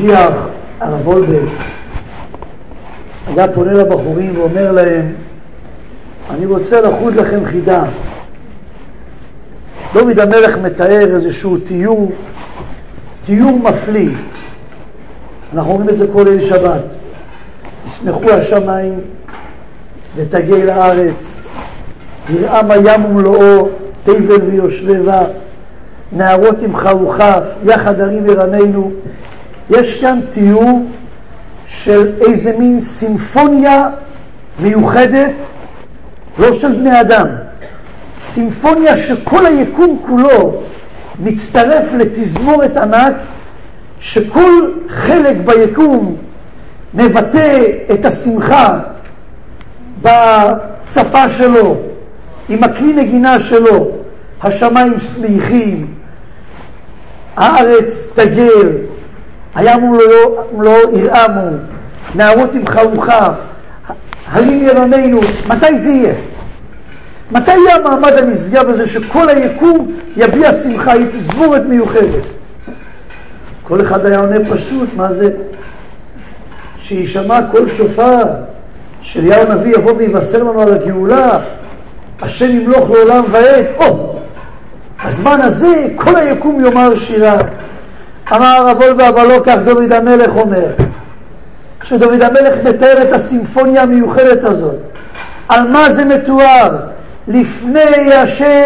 מגיע הרב וולבה, היה פונה לבחורים ואומר להם, אני רוצה לחוד לכם חידה. דוד המלך מתאר איזשהו תיאור מפליא. אנחנו אומרים את זה כל ליל שבת. ישמחו השמיים ותגל הארץ, ירעם הים ומלואו, תבל ויושבבה, נערות עם חרוכף, יחד הרים ירננו. יש כאן תיאור של איזה מין סימפוניה מיוחדת, לא של בני אדם, סימפוניה שכל היקום כולו מצטרף לתזמורת ענק, שכל חלק ביקום מבטא את השמחה בשפה שלו, עם הכלי נגינה שלו. השמיים שמחים, הארץ תגל, הים לא ירעמו, נערות עם חרוכף, הרים ירננו. מתי זה יהיה? מתי יהיה המעמד הנשגב הזה שכל היקום יביע שמחה? היא תזמורת מיוחדת. כל אחד היה עונה פשוט, מה זה? שישמע כל שופר, שאליהו הנביא יבוא ויבשר לנו על הגאולה, השם ימלוך לעולם ועד. הזמן הזה כל היקום יאמר שירה. אמר הרב וולבה, אבל לא כך דוד המלך אומר. כשדוד המלך מתאר את הסימפוניה המיוחדת הזאת, על מה זה מתואר? לפני השם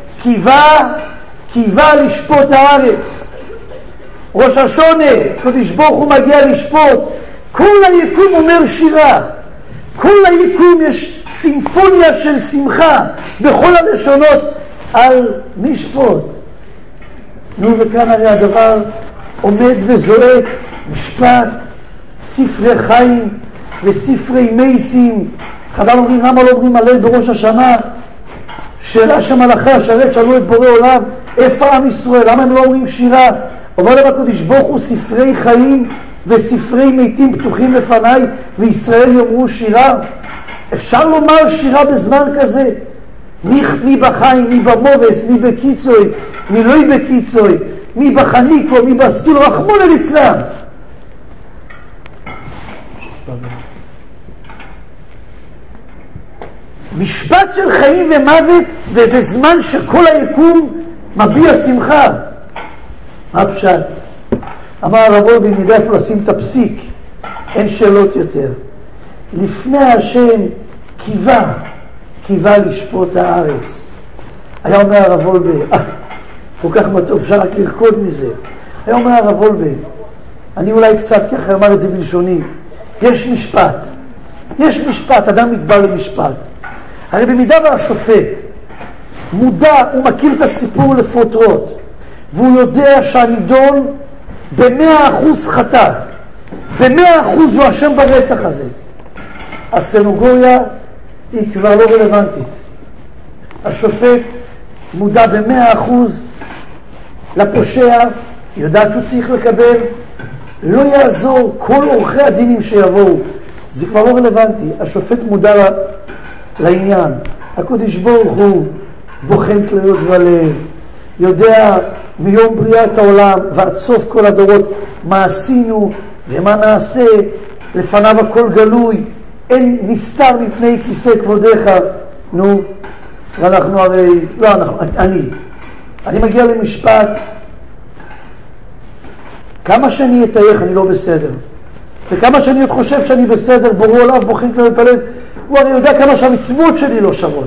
קיווה לשפוט הארץ. ראש השונה, קדוש ברוך הוא מגיע לשפוט. כל היקום אומר שירה. כל היקום יש סימפוניה של שמחה בכל הלשונות על משפוט. וכאן הרי הדבר עומד וזועק, משפט, ספרי חיים וספרי מייסים. חז"ל אומרים, למה לא אומרים הלל בראש השנה? שאלה שמלאכי השרת שאלו את בורא עולם, איפה עם ישראל? למה הם לא אומרים שירה? אומר להם הקדוש ברוך הוא, ספרי חיים וספרי מתים פתוחים לפניי, וישראל יאמרו שירה? אפשר לומר שירה בזמן כזה? מי בחיים, מי במובס, מי בקיצוי, מי לא בקיצוי, מי בחניקו, מי בסקיל, רחמון אל אצלם. משפט של חיים ומוות, וזה זמן שכל היקום מביע שמחה. מה פשט? אמר הרב וולבה, אם נדע איפה לשים את הפסיק, אין שאלות יותר. לפני השם קיווה לשפוט הארץ. היה אומר הרב וולבה, כל כך מטוב, אפשר רק לרקוד מזה. היה אומר הרב וולבה, אני אולי קצת ככה אמר את זה בלשוני, יש משפט, אדם מתבא למשפט. הרי במידה והשופט מודע, הוא מכיר את הסיפור לפרוטרוט, והוא יודע שהנידון ב100% חטא, ב100% הוא אשם ברצח הזה, הסנגוריה היא כבר לא רלוונטית. השופט מודע ב100% לפושע, יודעת שהוא צריך לקבל, לא יעזור כל עורכי הדינים שיבואו, זה כבר לא רלוונטי. השופט מודע לעניין. הקדוש ברוך הוא בוחן כליות ולב, יודע מיום בריאת העולם ועד סוף כל הדורות מה עשינו ומה נעשה, לפניו הכל גלוי, אין נסתר מפני כיסא כבודך. ואנחנו הרי אני מגיע למשפט, כמה שאני אתייך אני לא בסדר, וכמה שאני עוד חושב שאני בסדר, בורא עליו בוחן כליות הלב, הוא הרי יודע כמה שהמצוות שלי לא שוות.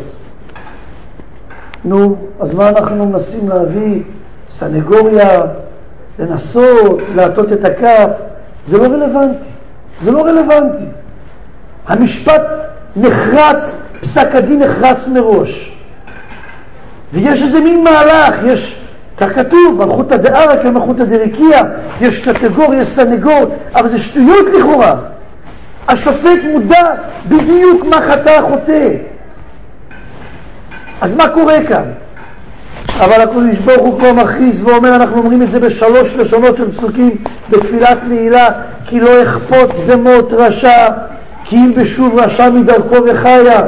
אז מה אנחנו מנסים להביא? סנגוריה, לנסות להטות את הכף? זה לא רלוונטי. המשפט נחרץ, פסק הדין נחרץ מראש, ויש איזה מין מהלך, יש, כך כתוב, מלכות הדעה כמלכות הדריקיה, יש קטגוריה, יש סנגור, אבל זה שטויות לכאורה. השופט מודע בדיוק מה חטא החוטא. אז מה קורה כאן? אבל הקדוש ברוך הוא פה מכריז ואומר, אנחנו אומרים את זה בשלוש לשונות של פסוקים בתפילת נעילה, כי לא יחפוץ במות רשע, כי אם בשוב רשע מדרכו וחיה.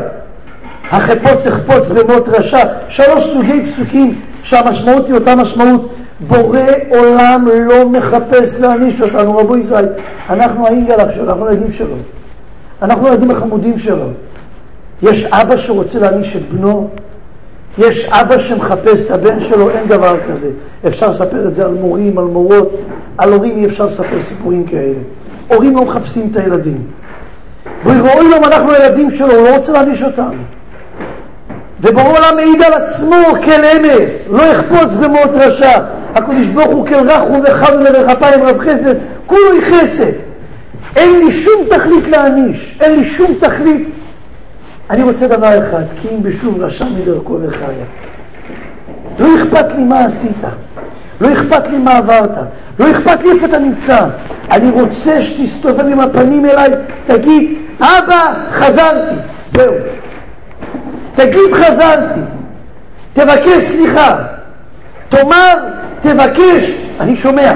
החפוץ יחפוץ במות רשע. שלוש סוגי פסוקים שהמשמעות היא אותה משמעות, בורא עולם לא מחפש להעניש אותנו. רבו ישראל, אנחנו האינגלח שלו, אנחנו הילדים שלו, אנחנו הילדים החמודים שלו. יש אבא שרוצה להעניש את בנו? יש אבא שמחפש את הבן שלו? אין דבר כזה. אפשר לספר את זה על מורים, על מורות, על הורים אי אפשר לספר סיפורים כאלה. הורים לא מחפשים את הילדים. בורא עולם, אנחנו הילדים שלו, הוא לא רוצה להעניש אותנו. ובורא עולם מעיד על עצמו כל אמס, לא יחפוץ במות רשע. הקדוש ברוך הוא כל רחום וחנון ורחפיים רב חסד, כולו חסד. אין לי שום תכלית להעניש, אין לי שום תכלית. אני רוצה דבר אחד, כי אם בשוב רשע מדרכו וחיה. לא אכפת לי מה עשית, לא אכפת לי מה עברת, לא אכפת לי איפה אתה נמצא. אני רוצה שתסתובב עם הפנים אליי, תגיד, אבא, חזרתי. זהו. תגיד, חזרתי. תבקש סליחה. תאמר, תבקש. אני שומע.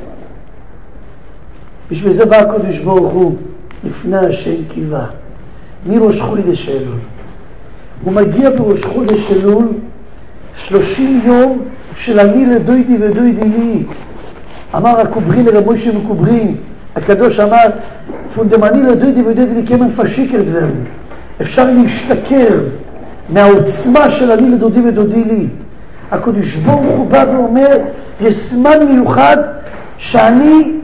בשביל זה בא הקדוש ברוך הוא לפני השם קיווה. מראש חודש אלול. הוא מגיע בראש חודש אלול 30 יום של אני לדוידי ודוידי לי. אמר הקוברין לרב מוישה מקוברין, הקדוש אמר, פונדמני לדוידי ודוידי לי כמן פשיקר דברים. אפשר להשתכר מהעוצמה של אני לדודי ודודי לי. הקדוש ברוך הוא בא ואומר, יש זמן מיוחד שאני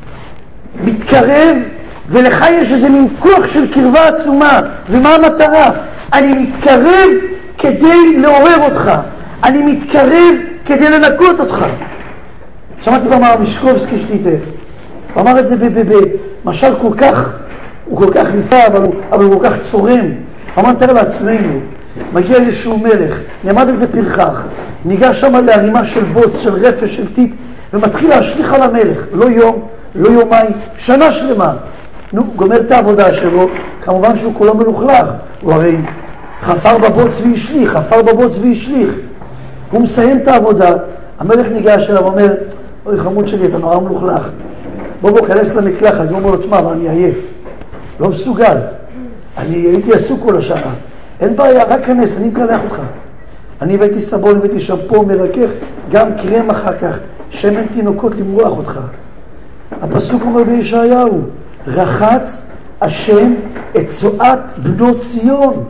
מתקרב, ולך יש איזה מין כוח של קרבה עצומה. ומה המטרה? אני מתקרב כדי לעורר אותך, אני מתקרב כדי לנקות אותך. שמעתי במאמר משקובסקי שליטה, הוא אמר את זה במשל כל כך, הוא כל כך נפלא, אבל הוא כל כך צורם. הוא אמר, תראה לעצמנו, מגיע איזשהו מלך, נעמד איזה פרחח, ניגש שם להרימה של בוץ, של רפש, של טיט, ומתחיל להשליך על המלך. לא יום, לא יומיים, שנה שלמה. נו, גומר את העבודה שלו, כמובן שהוא כולו מלוכלך, הוא הרי חפר בבוץ וישליך, חפר בבוץ וישליך. הוא מסיים את העבודה, המלך ניגש אליו ואומר, אוי חמוד שלי, אתה נורא מלוכלך, בוא כנס למקלחת. הוא אומר לו, תשמע, אבל אני עייף, לא מסוגל, אני הייתי עסוק כל השנה. אין בעיה, רק כנס, אני מקלח אותך. אני הבאתי סבון, הבאתי שמפו, מרכך, גם קרם אחר כך, שמן תינוקות למרוח אותך. הפסוק אומר בישעיהו, רחץ השם את צואת בנות ציון.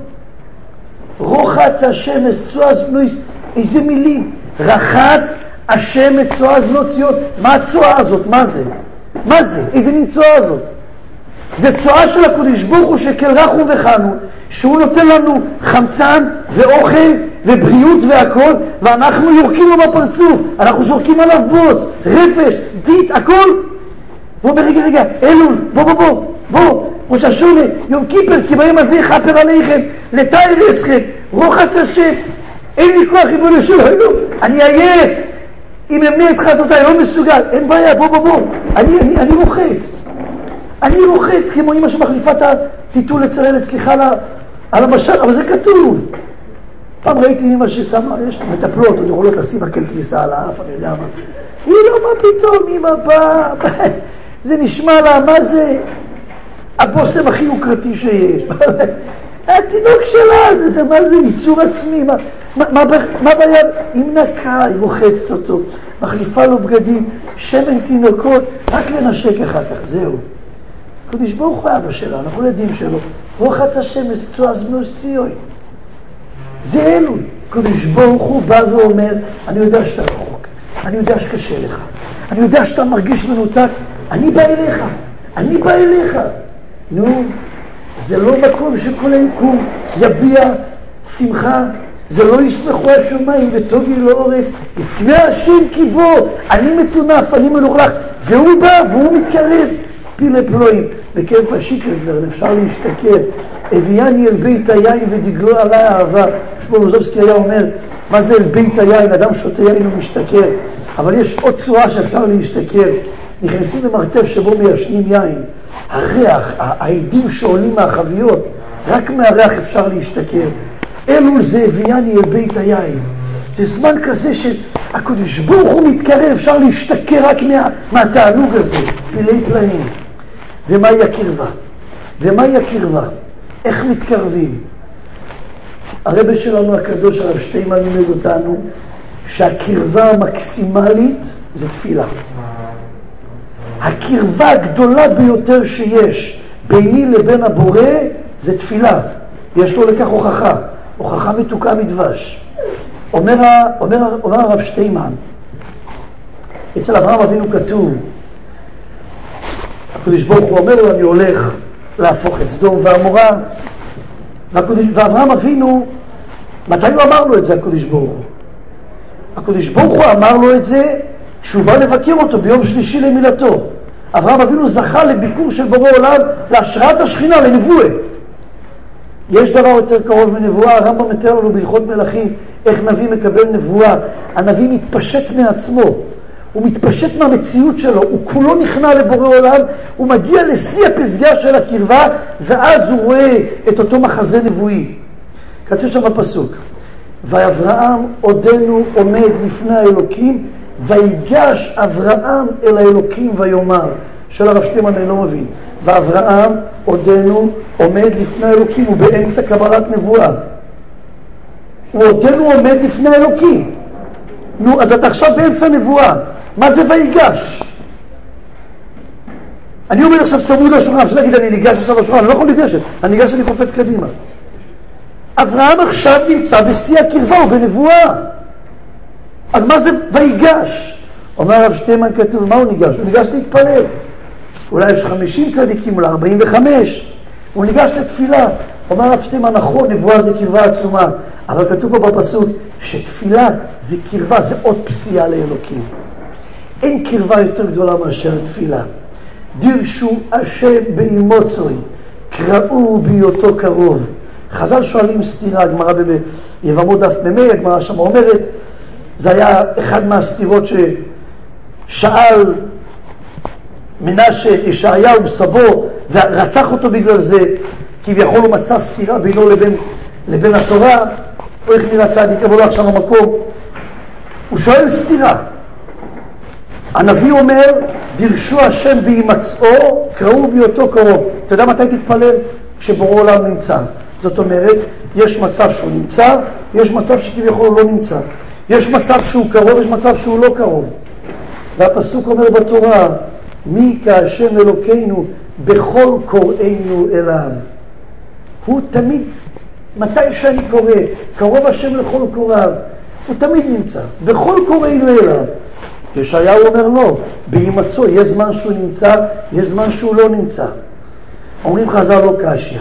רוחץ השם את צואת בנות ציון. איזה מילים. רחץ השם את צואת בנות ציון. מה הצואה הזאת? מה זה? מה זה? איזה מין צואה הזאת? זה צואה של הקדוש ברוך הוא שכל רחום וחנון, שהוא נותן לנו חמצן ואוכל ובריאות והכל, ואנחנו יורקים לו בפרצוף, אנחנו זורקים עליו בוץ, רפש, דית, הכל. בוא ברגע, רגע, אלול, בוא, ראש השונה, יום כיפר, כי ביום הזה חפר עליכם, לתאר אסכם, רוחץ השם, אין לי כוח ריבונו של עולם, אני עייף, אם אמנה את חטאותיי, לא מסוגל, אין בעיה, בוא, אני רוחץ, כמו אמא שמחליפה את הטיטול לצללת, סליחה על המשל, אבל זה כתוב. פעם ראיתי אמא ששמה, יש מטפלות, עוד יכולות לשים מקל כביסה על האף, אני יודע מה. היא לא, מה פתאום, אמא באה, זה נשמע לה, מה זה? הבושם הכי יוקרתי שיש. התינוק שלה, זה מה זה? ייצור עצמי, מה ביד? היא מנקה, היא רוחצת אותו, מחליפה לו בגדים, שמן תינוקות, רק לנשק אחר כך, זהו. קדוש ברוך הוא אבא שלנו, אנחנו ילדים שלו, רוחץ השם אסצוע זמוס ציון. זה אלול. קדוש ברוך הוא בא ואומר, אני יודע שאתה רחוק, אני יודע שקשה לך, אני יודע שאתה מרגיש מנותק, אני בא אליך. נו, זה לא מקום שכל היקום יביע שמחה, זה לא ישמחו השמיים וטוב יהיה לאורץ, לפני השם קיבו, אני מטונף, אני מלוכלך, והוא בא והוא מתקרב. פילה פלואים, בכיף השיקר כבר, אפשר להשתכר, הביאני אל בית היין ודגלו עליי אהבה. שמואל מוזובסקי היה אומר, מה זה אל בית היין? אדם שותה יין ומשתכר, אבל יש עוד צורה שאפשר להשתכר. נכנסים למרתף שבו מיישנים יין, הריח, העדים שעולים מהחביות, רק מהריח אפשר להשתכר. אלול זה הביאני אל בית היין. זה זמן כזה שהקדוש ברוך הוא מתקרב, אפשר להשתכר רק מהתענוג הזה, פילי פלאים. ומהי הקרבה? איך מתקרבים? הרב שלנו הקדוש הרב שטיינמן לימד אותנו שהקרבה המקסימלית זה תפילה. הקרבה הגדולה ביותר שיש ביני לבין הבורא זה תפילה. יש לו לכך הוכחה, הוכחה מתוקה מדבש. אומר הרב שטיימן, אצל אברהם אבינו כתוב, הקדוש ברוך הוא אומר לו, אני הולך להפוך את סדום ועמורה, ואברהם אבינו, מתי הוא אמר לו את זה הקדוש ברוך הוא? הקדוש ברוך הוא אמר לו את זה כשהוא בא לבקר אותו ביום שלישי למילתו. אברהם אבינו זכה לביקור של בורא עולם, להשראת השכינה, לנבואה. יש דבר יותר קרוב מנבואה, הרמב"ם מתאר לנו בהלכות מלכים איך נביא מקבל נבואה. הנביא מתפשט מעצמו, הוא מתפשט מהמציאות שלו, הוא כולו נכנע לבורא עולם, הוא מגיע לשיא הפסגה של הקרבה, ואז הוא רואה את אותו מחזה נבואי. כתוב שם בפסוק, ואברהם עודנו עומד לפני האלוקים, ויגש אברהם אל האלוקים ויאמר. של הרב שטיימן אני לא מבין. ואברהם עודנו עומד לפני האלוקים, הוא באמצע קבלת נבואה. הוא עודנו עומד לפני האלוקים. נו, אז אתה עכשיו באמצע נבואה. מה זה ויגש? אני עומד עכשיו צמוד לשולחן, אפשר להגיד אני ניגש עכשיו לשולחן, אני לא יכול לגשת, אני ניגש, אני קופץ קדימה. אברהם עכשיו נמצא בשיא הקרבה, הוא בנבואה. אז מה זה ויגש? אומר הרב שטיימן כתוב, מה הוא ניגש? הוא ניגש להתפלל. אולי יש 50 צדיקים, אולי 45. הוא ניגש לתפילה. אומר הרב שטיימן, נכון, נבואה זה קרבה עצומה. אבל כתוב פה בפסוק שתפילה זה קרבה, זה עוד פסיעה לאלוקים. אין קרבה יותר גדולה מאשר תפילה. דירשו השם באימוצוי, קראו בהיותו קרוב. חז"ל שואלים סתירה, הגמרא ביבמות דף מ"ה, הגמרא שם אומרת, זה היה אחד מהסתירות ששאל מנשה את ישעיהו סבו ורצח אותו בגלל זה, כביכול הוא מצא סתירה בינו לבין התורה, או איך נראה צדיק, אבל לא עכשיו המקום. הוא שואל סתירה. הנביא אומר, דירשו השם בהימצאו, קראו בהיותו קרוב. אתה יודע מתי תתפלל? כשבורא עולם נמצא. זאת אומרת, יש מצב שהוא נמצא, יש מצב שכביכול הוא לא נמצא. יש מצב שהוא קרוב, יש מצב שהוא לא קרוב. והפסוק אומר בתורה, מי כהשם אלוקינו בכל קוראינו אליו. הוא תמיד, מתי שאני קורא, קרוב השם לכל קוראיו, הוא תמיד נמצא, בכל קוראינו אליו. ישעיהו אומר לא, בהימצאו, יש זמן שהוא נמצא, יש זמן שהוא לא נמצא. אומרים חז"ל לא קשיא.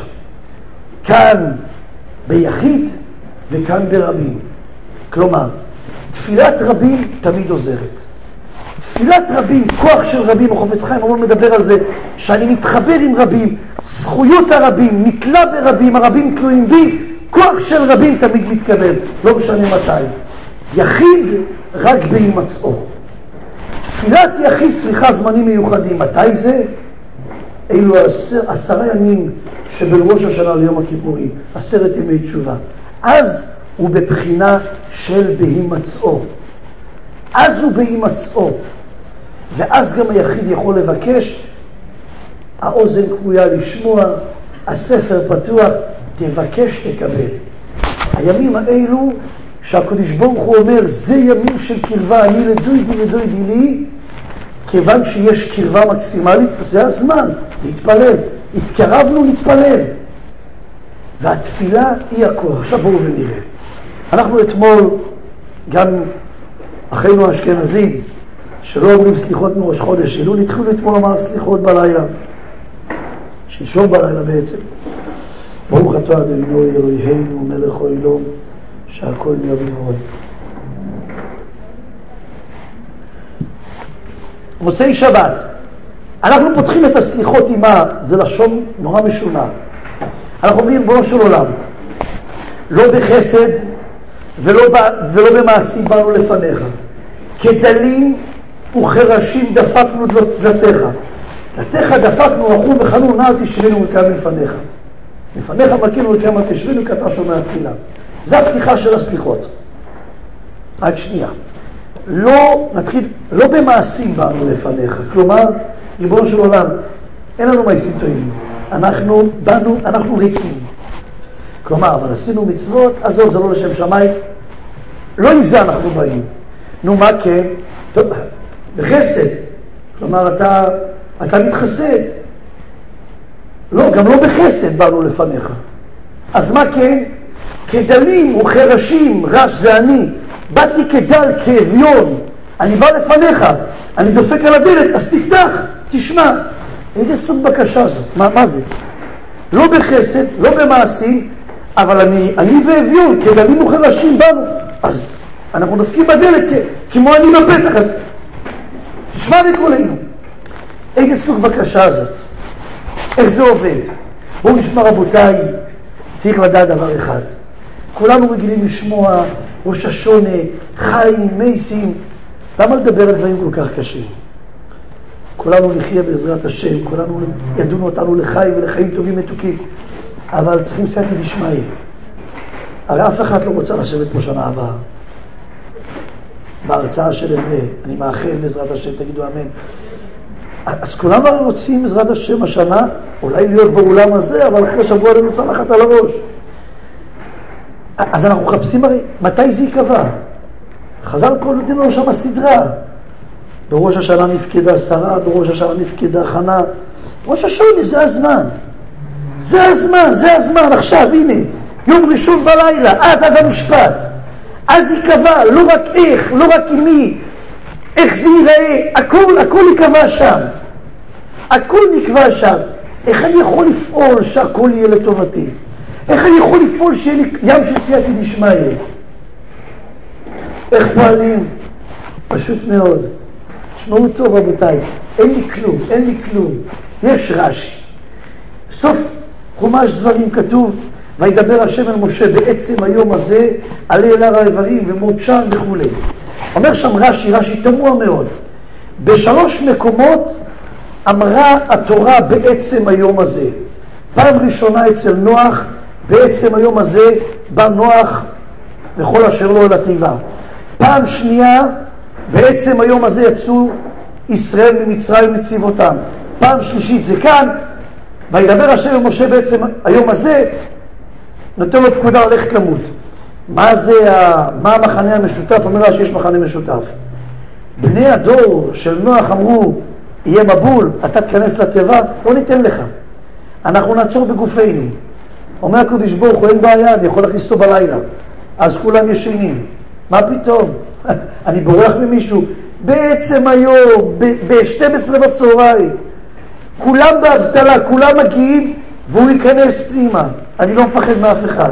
כאן ביחיד וכאן ברבים. כלומר, תפילת רבים תמיד עוזרת. תפילת רבים, כוח של רבים, החפץ חיים אמור מדבר על זה, שאני מתחבר עם רבים, זכויות הרבים, נתלה ברבים, הרבים תלויים בי, כוח של רבים תמיד מתקבל, לא משנה מתי. יחיד רק בהימצאו. תפילת יחיד צריכה זמנים מיוחדים. מתי זה? אלו 10 ימים שבין ראש השנה ליום הכיפורים, 10 ימי תשובה. אז הוא בבחינה של בהימצאו. אז הוא בהימצאו. ואז גם היחיד יכול לבקש, האוזן כרויה לשמוע, הספר פתוח, תבקש תקבל. הימים האלו שהקדוש ברוך הוא אומר, זה ימים של קרבה, אני לדוידי לי, כיוון שיש קרבה מקסימלית, זה הזמן להתפלל. התקרבנו להתפלל. והתפילה היא הכוח. עכשיו בואו ונראה. אנחנו אתמול, גם אחינו האשכנזים, שלא אומרים סליחות מראש חודש אלול, התחילו אתמול לומר סליחות בלילה. שלשום בלילה בעצם. ברוך אתה אדוני אלוהינו מלך העולם, שהכל נהיה בדברו. מוצאי שבת. אנחנו פותחים את הסליחות עם מה? זה לשון נורא משונה. אנחנו אומרים בו של עולם. לא בחסד ולא במעשים באנו לפניך. כדלים וכרשים דפקנו דלתיך. דלתיך דפקנו, רחום וחנון, נא תשבנו מכאן לפניך. לפניך מקינו לכמה תשבנו, כי אתה שומע תפילה. זו הפתיחה של הסליחות. רק שנייה. לא במעשים באנו לפניך. כלומר, ריבונו של עולם, אין לנו מעשים טובים. אנחנו ריקים. כלומר, אבל עשינו מצוות, אז לא, זה לא לשם שמיים. לא עם זה אנחנו באים. נו מה כן? טוב, בחסד. כלומר, אתה מתחסד. לא, גם לא בחסד באנו לפניך. אז מה כן? כדלים וכרשים, רש זה אני. באתי כדל, כאביון. אני בא לפניך, אני דופק על הדלת, אז תפתח, תשמע. איזה סוג בקשה זאת? מה זה? לא בחסד, לא במעשים, אבל אני ואביון, כדלים וכרשים באנו. אז אנחנו דופקים בדלת כמו אני בפתח, אז תשמע לקולנו. איזה סוג בקשה זאת? איך זה עובד? בואו נשמע רבותיי, צריך לדעת דבר אחד. כולנו רגילים לשמוע ראש השונה, חיים, מייסים. למה לדבר על דברים כל כך קשים? כולנו נחיה בעזרת השם, כולנו ידונו אותנו לחיים ולחיים טובים מתוקים. אבל צריכים סייעתא דשמיא. הרי אף אחד לא רוצה לשבת פה שנה הבאה. בהרצאה של אני מאחל בעזרת השם, תגידו אמן. אז כולם הרי רוצים בעזרת השם השנה, אולי להיות באולם הזה, אבל אחרי שבוע לנו צלחת על הראש. אז אנחנו מחפשים הרי, מתי זה יקבע? חז"ל כל נותן לנו שם הסדרה. בראש השנה נפקדה שרה, בראש השנה נפקדה חנה. ראש השונה, זה הזמן. זה הזמן, זה הזמן. עכשיו, הנה, יום ראשון בלילה, אז המשפט. אז יקבע, לא רק איך, לא רק עם מי, איך זה ייראה, הכל יקבע שם. הכל נקבע שם. איך אני יכול לפעול שהכל יהיה לטובתי? איך אני יכול לפעול שיהיה לי ים של סייעתא דשמיא? איך פועלים? פשוט מאוד. שמעו טוב רבותיי, אין לי כלום. יש רש"י. סוף חומש דברים כתוב, וידבר השם אל משה בעצם היום הזה, עלה אל הר האיברים ומותשן וכו'. אומר שם רש"י תמוה מאוד. בשלוש מקומות אמרה התורה בעצם היום הזה. פעם ראשונה אצל נוח, בעצם היום הזה בא נוח וכל אשר לו אל התיבה. פעם שנייה, בעצם היום הזה יצאו ישראל ממצרים מצבאותם. פעם שלישית זה כאן, וידבר השם אל משה בעצם היום הזה, נותן לו פקודה הולכת למות. מה המחנה המשותף? אומר לה שיש מחנה משותף. בני הדור של נוח אמרו, יהיה מבול, אתה תכנס לתיבה, לא ניתן לך. אנחנו נעצור בגופנו. אומר הקדוש ברוך הוא, אין בעיה, אני יכול להכניס אותו בלילה. אז כולם ישנים. מה פתאום? אני בורח ממישהו. בעצם היום, ב-12 בצהריים, כולם באבטלה, כולם מגיעים, והוא ייכנס פנימה. אני לא מפחד מאף אחד.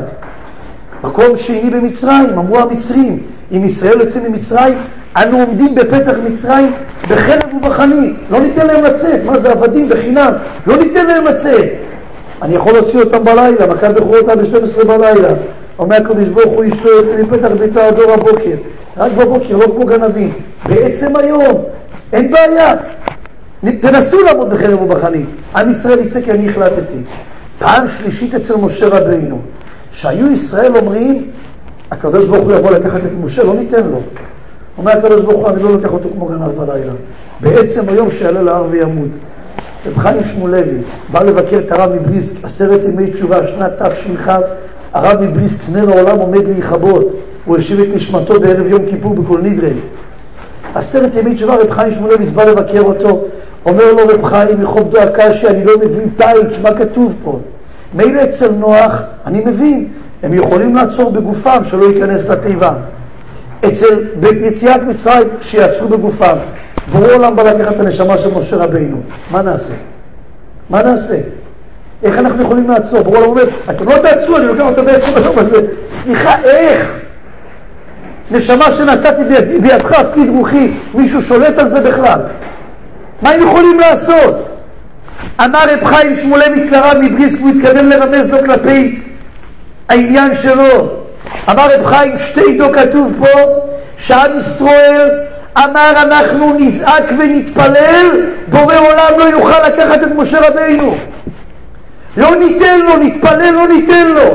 מקום שני במצרים, אמרו המצרים, אם ישראל יוצא ממצרים, אנו עומדים בפתח מצרים בחרב ובחנית. לא ניתן להם לצאת. מה זה עבדים בחינם? לא ניתן להם לצאת. אני יכול להוציא אותם בלילה, מכת בכורותה ב-12 בלילה. אומר הקדוש ברוך הוא אשתו יוצא מפתח ביתו עד אור הבוקר. רק בבוקר, לא כמו גנבים. בעצם היום, אין בעיה. תנסו לעמוד בחרב ובחנית. עם ישראל יצא כי אני החלטתי. פעם שלישית אצל משה רבינו. שהיו ישראל אומרים, הקדוש ברוך הוא יבוא לקחת את משה, לא ניתן לו. אומר הקדוש ברוך הוא, אני לא לוקח אותו כמו גנב בלילה. בעצם היום שיעלה להר וימות. רב חיים שמואלביץ בא לבקר את הרב מבריסק 10 ימי תשובה שנת תש"ח. הרב מבריסק נר העולם עומד להיכבות, הוא השיב את נשמתו בערב יום כיפור בכל נדרן. 10 ימי תשובה רב חיים שמואלביץ בא לבקר אותו, אומר לו רב חיים מחוב דו הקשי, אני לא מבין תאית, מה כתוב פה? מילא אצל נוח אני מבין, הם יכולים לעצור בגופם שלא ייכנס לתיבה. ביציאת מצרים שיעצרו בגופם, בורא עולם בא לקחת את הנשמה של משה רבינו. מה נעשה? מה נעשה? איך אנחנו יכולים לעצור? בורא עולם אומר, אתם לא תעצרו, אני לוקח אותה בעצם היום הזה. סליחה, איך? נשמה שנתתי בידך, הפקיד רוחי, מישהו שולט על זה בכלל? מה הם יכולים לעשות? אמר רב חיים שמואלביץ לרב מבריסק, הוא התכוון לרמז לו כלפי העניין שלו. אמר רב חיים, שתי דו כתוב פה, שעם ישראל אמר אנחנו נזעק ונתפלל, בורא עולם לא יוכל לקחת את משה רבינו. לא ניתן לו, נתפלל לא ניתן לו.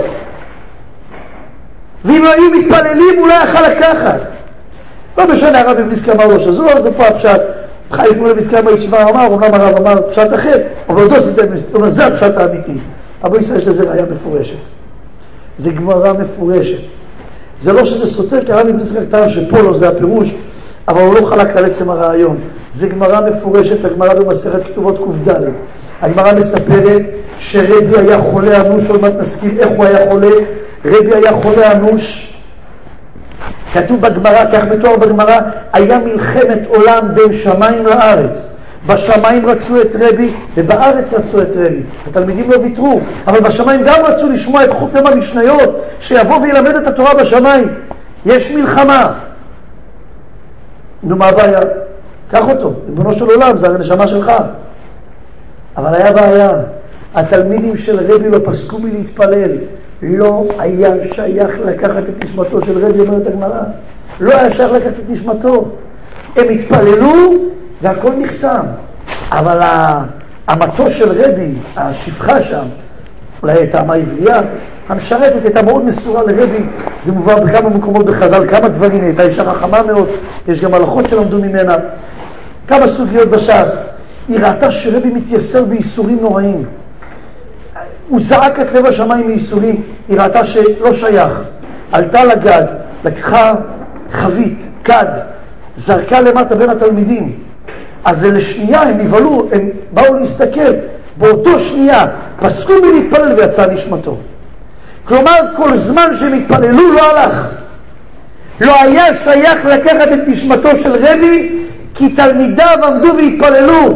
ואם היו מתפללים הוא לא יכל לקחת. לא משנה, הרב מבריסק אמר לו שזו, אז זה פה הפשט. חיים שמואלביץ כמה ישיבה אמר, אומנם הרב אמר פשט אחר, אבל זה הפשט האמיתי. אבל ישראל יש לזה ראיה מפורשת. זה גמרא מפורשת. זה לא שזה סותר, כי הרב מבריסק כתב שפה לא זה הפירוש, אבל הוא לא חלק על עצם הרעיון. זה גמרא מפורשת, הגמרא במסכת כתובות ק"ד. הגמרא מספרת שרבי היה חולה אנוש, עוד מעט נזכיר איך הוא היה חולה. רבי היה חולה אנוש, כתוב בגמרא, כך מתואר בגמרא, היה מלחמת עולם בין שמיים לארץ. בשמיים רצו את רבי ובארץ רצו את רבי. התלמידים לא ויתרו, אבל בשמיים גם רצו לשמוע את חותם המשניות שיבוא וילמד את התורה בשמיים. יש מלחמה. נו, מה הבעיה? קח אותו, ריבונו של עולם, זה הנשמה שלך. אבל היה בעיה, התלמידים של רבי לא פסקו מלהתפלל. לא היה שייך לקחת את נשמתו של רבי, אומרת הגמרא. לא היה שייך לקחת את נשמתו. הם התפללו והכל נחסם. אבל המטוש של רבי, השפחה שם, אולי הייתה העברייה, המשרתת הייתה מאוד מסורה לרבי. זה מובא בכמה מקומות בחז"ל, כמה דברים. הייתה אישה חכמה מאוד, יש גם הלכות שלמדו ממנה. כמה סוגיות בש"ס. היא ראתה שרבי מתייסר בייסורים נוראים. הוא זעק את לב השמיים מייסורים. היא ראתה שלא שייך. עלתה לגג, לקחה חבית, כד, זרקה למטה בין התלמידים. אז לשנייה הם נבהלו, הם באו להסתכל. באותו שנייה פסקו מלהתפלל ויצא נשמתו. כלומר, כל זמן שהם התפללו לא הלך. לא היה שייך לקחת את נשמתו של רבי, כי תלמידיו עמדו והתפללו.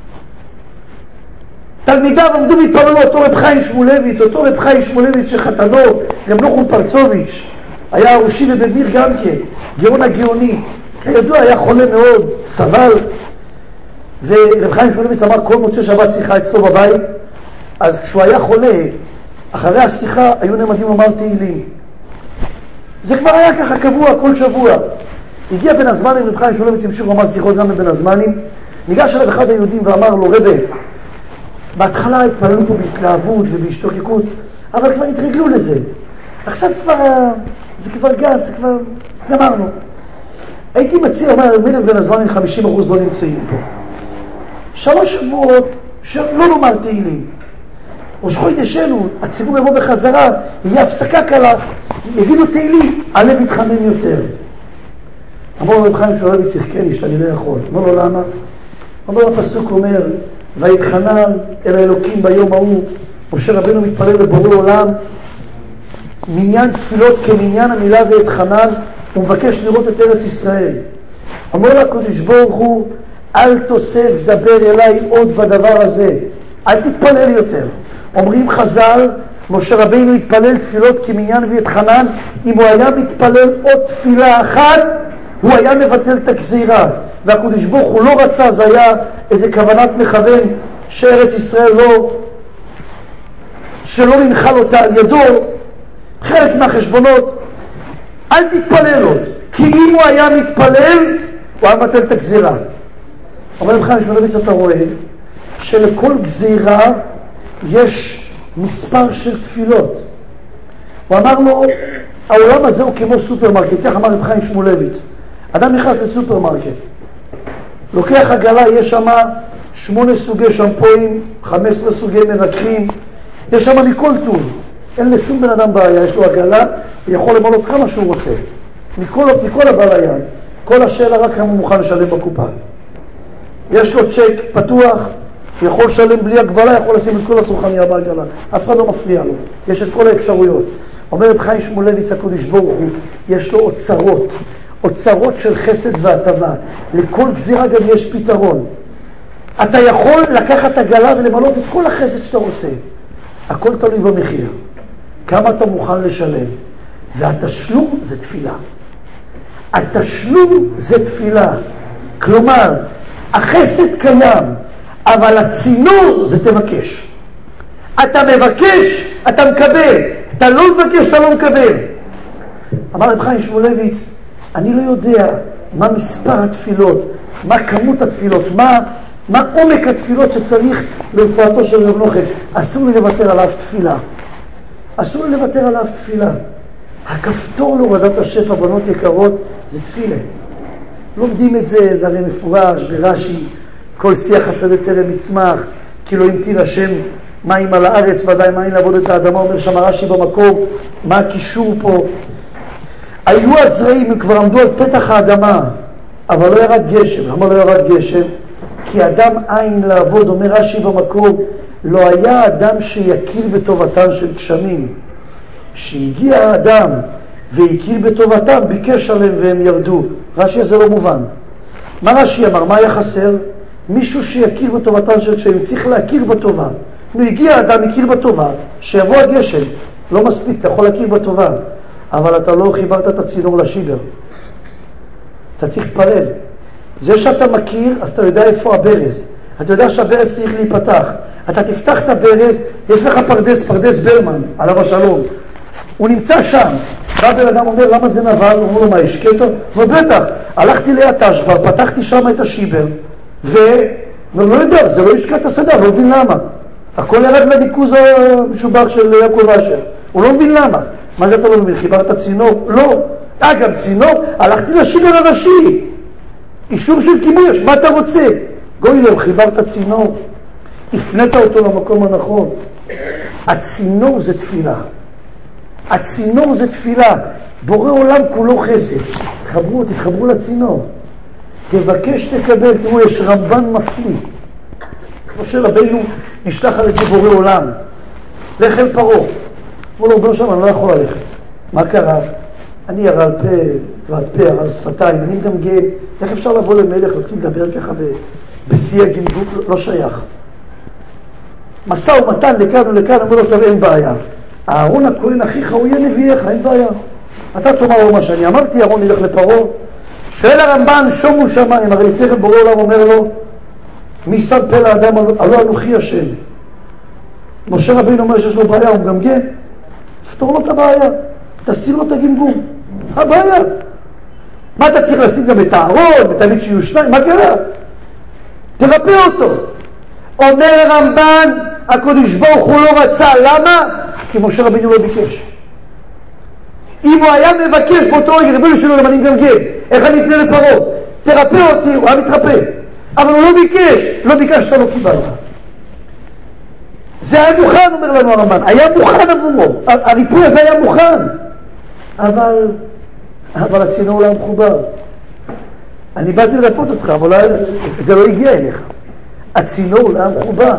תלמידיו עמדו והתפללו. אותו רב חיים שמואלביץ שחתנו, רב נחום פרצוביץ', היה ראשי ובמיר גם כן, גאון הגאוני. כידוע היה חולה מאוד, סבל, ורב חיים שמואלביץ אמר כל מוצא שבת שיחה אצלו בבית. אז כשהוא היה חולה, אחרי השיחה היו נעמדים לומר תהילים. זה כבר היה ככה קבוע, כל שבוע. הגיע בן הזמנים, רב חיים שמואלביץ המשיך לומר שיחות גם בבן הזמנים. ניגש אליו אחד היהודים ואמר לו, רבי, בהתחלה התפללו פה בהתלהבות ובהשתוקקות, אבל כבר התרגלו לזה. עכשיו זה כבר גס, זה כבר גמרנו. הייתי מציע, אומר, בן הזמנים 50% לא נמצאים פה. 3 שבועות שלא לומר תהילים. ראש חודשנו, הציבור יבוא בחזרה, יהיה הפסקה קלה, יגידו תהילים, הלב יתחמם יותר. אמר לו רב חיים שמואלביץ, כן, אני לא יכול. אמר לו למה? אמר לו הפסוק אומר, ויתחנן אל האלוקים ביום ההוא, משה רבנו מתפלל לבורא עולם, מניין תפילות כמניין המילה ויתחנן, הוא מבקש לראות את ארץ ישראל. אמר לה הקדוש ברוך הוא, אל תוסף דבר אליי עוד בדבר הזה, אל תתפלל יותר. אומרים חז"ל, משה רבינו התפלל תפילות כמניין ויתחנן, אם הוא היה מתפלל עוד תפילה אחת, הוא היה מבטל את הגזירה. והקדוש ברוך הוא לא רצה, זה היה איזה כוונת מכוון שארץ ישראל שלא ננחל אותה על ידו, חלק מהחשבונות. אל תתפלל עוד, כי אם הוא היה מתפלל, הוא היה מבטל את הגזירה. אבל רב חיים שמואלביץ, אתה רואה שלכל גזירה יש מספר של תפילות. הוא אמר לו, העולם הזה הוא כמו סופרמרקט, כך אמר רב חיים שמואלביץ. אדם נכנס לסופרמרקט, לוקח עגלה, יש שם 8 סוגי שמפויים, 15 סוגי מרקחים, יש שם מכל טוב. אין לשום בן אדם בעיה, יש לו עגלה, הוא יכול למלות כמה שהוא רוצה. מכל הבעל היד. כל השאלה רק כמה הוא מוכן לשלם בקופה. יש לו צ'ק פתוח, יכול לשלם בלי הגבלה, יכול לשים את כל הצרכניה בעגלה. אף אחד לא מפריע לו. יש את כל האפשרויות. אומר רב חיים שמואלביץ, הקדוש ברוך הוא, יש לו אוצרות של חסד והטבה. לכל גזירה גם יש פתרון. אתה יכול לקחת עגלה ולמלות את כל החסד שאתה רוצה. הכל תלוי במחיר. כמה אתה מוכן לשלם. והתשלום זה תפילה. התשלום זה תפילה. כלומר, החסד קיים, אבל הצינור זה תבקש. אתה מבקש, אתה מקבל. אתה לא מבקש, אתה לא מקבל. אמר רב חיים שמואלביץ, אני לא יודע מה מספר התפילות, מה כמות התפילות, מה עומק התפילות שצריך לרפואתו של רב נוחם. אסור לי לוותר עליו תפילה. אסור לי לוותר עליו תפילה. הכפתור להורדת השפע, בנות יקרות, זה תפילה. לומדים את זה, זה הרי מפורש ברש"י, כל שיח השדה טרם יצמח, כי לא המטיר השם מים על הארץ, ודאי מים לעבוד את האדמה, אומר שם רש"י במקור, מה הקישור פה? היו הזרעים, הם כבר עמדו על פתח האדמה, אבל לא ירד גשם. למה לא ירד גשם? כי אדם אין לעבוד, אומר רש"י במקור, לא היה אדם שיכיר בטובתם של גשמים. שהגיע האדם והכיר בטובתם, ביקש עליהם והם ירדו. רש"י הזה לא מובן. מה רש"י אמר? מה היה חסר? מישהו שיכיר בטובתם של גשמים, צריך להכיר בטובה. נו, הגיע האדם, הכיר בטובה, שיבוא הגשם. לא מספיק, אתה יכול להכיר בטובה, אבל אתה לא חיברת את הצינור לשיבר. אתה צריך להתפלל. זה שאתה מכיר, אז אתה יודע איפה הברז. אתה יודע שהברז צריך להיפתח. אתה תפתח את הברז, יש לך פרדס ברמן, עליו השלום. הוא נמצא שם. בא בן אדם אומר, למה זה נבל? הוא אומר לו, מה, השקטו? ובטח, הלכתי ליד השבר, פתחתי שם את השיבר, ולא יודע, זה לא השקט הסדר, לא מבין למה. הכל ירד לניקוז המשובח של יעקב אשר. הוא לא מבין למה. מה זה אתה לא מבין? חיברת צינור? לא. גם צינור? הלכתי לשיבר הראשי. אישור של כיבוי, מה אתה רוצה? גוי לב, חיברת צינור. הפנית אותו למקום הנכון. הצינור זה תפילה. הצינור זה תפילה. בורא עולם כולו חסד. תתחברו לצינור. תבקש, תקבל. תראו, יש רמב"ן מפליא. משה רבינו נשלח על ידי בורא עולם. לך אל פרעה. הוא לא אומר שם, אני לא יכול ללכת. מה קרה? אני ירה על פה, ועד פה, ירה על שפתיים, אני גם גאה. איך אפשר לבוא למלך, להתחיל לדבר ככה בסייג עם גוף? לא שייך. מסע ומתן לכאן ולכאן, אמרו לו, טוב, אין בעיה. אהרון הכהן אחיך, הוא יהיה נביאך, אין בעיה. אתה תאמר לו מה שאני אמרתי, אהרון ילך לפרעה. שואל הרמב"ן, שומו שמיים, הרי לפני כן בורא עולם אומר לו, מי שם פה לאדם, הלא אנוכי השם. משה רבינו אומר שיש לו בעיה, הוא מגמגם. תפתור לו את הבעיה, תסיר לו את הגמגום. הבעיה. מה אתה צריך לשים גם את הארון, ותמיד שיהיו שניים? מה קרה? תרפא אותו. אומר הרמב"ן, הקדוש ברוך הוא לא רצה. למה? כי משה רבינו לא ביקש. אם הוא היה מבקש באותו רגע, ריבונו שלו, למה אני מגמגם? איך אני אפנה לפרעה? תרפא אותי, הוא היה מתרפא. אבל הוא לא ביקש. לא ביקשת, לא קיבלת. זה היה מוכן, אומר לנו הרמב"ן. היה מוכן עבורו. הריפוי הזה היה מוכן. אבל הצינור לא היה מחובר. אני באתי לרפות אותך, אבל זה לא הגיע אליך. הצינור לא היה מחובר.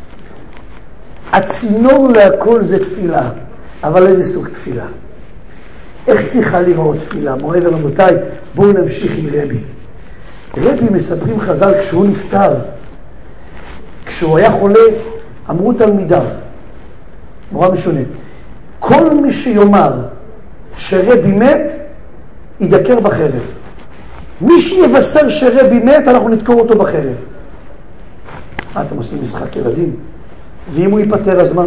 הצינור להכל זה תפילה. אבל איזה סוג תפילה? איך צריכה לראות תפילה? מורי ורבותיי, בואו נמשיך עם רבי. רבי מספרים חז"ל כשהוא נפטר. כשהוא היה חולה, אמרו תלמידיו, נורא משונה, כל מי שיאמר שרבי מת, ידקר בחרב. מי שיבשר שרבי מת, אנחנו נדקור אותו בחרב. מה אתם עושים? משחק ילדים? ואם הוא ייפטר, אז מה?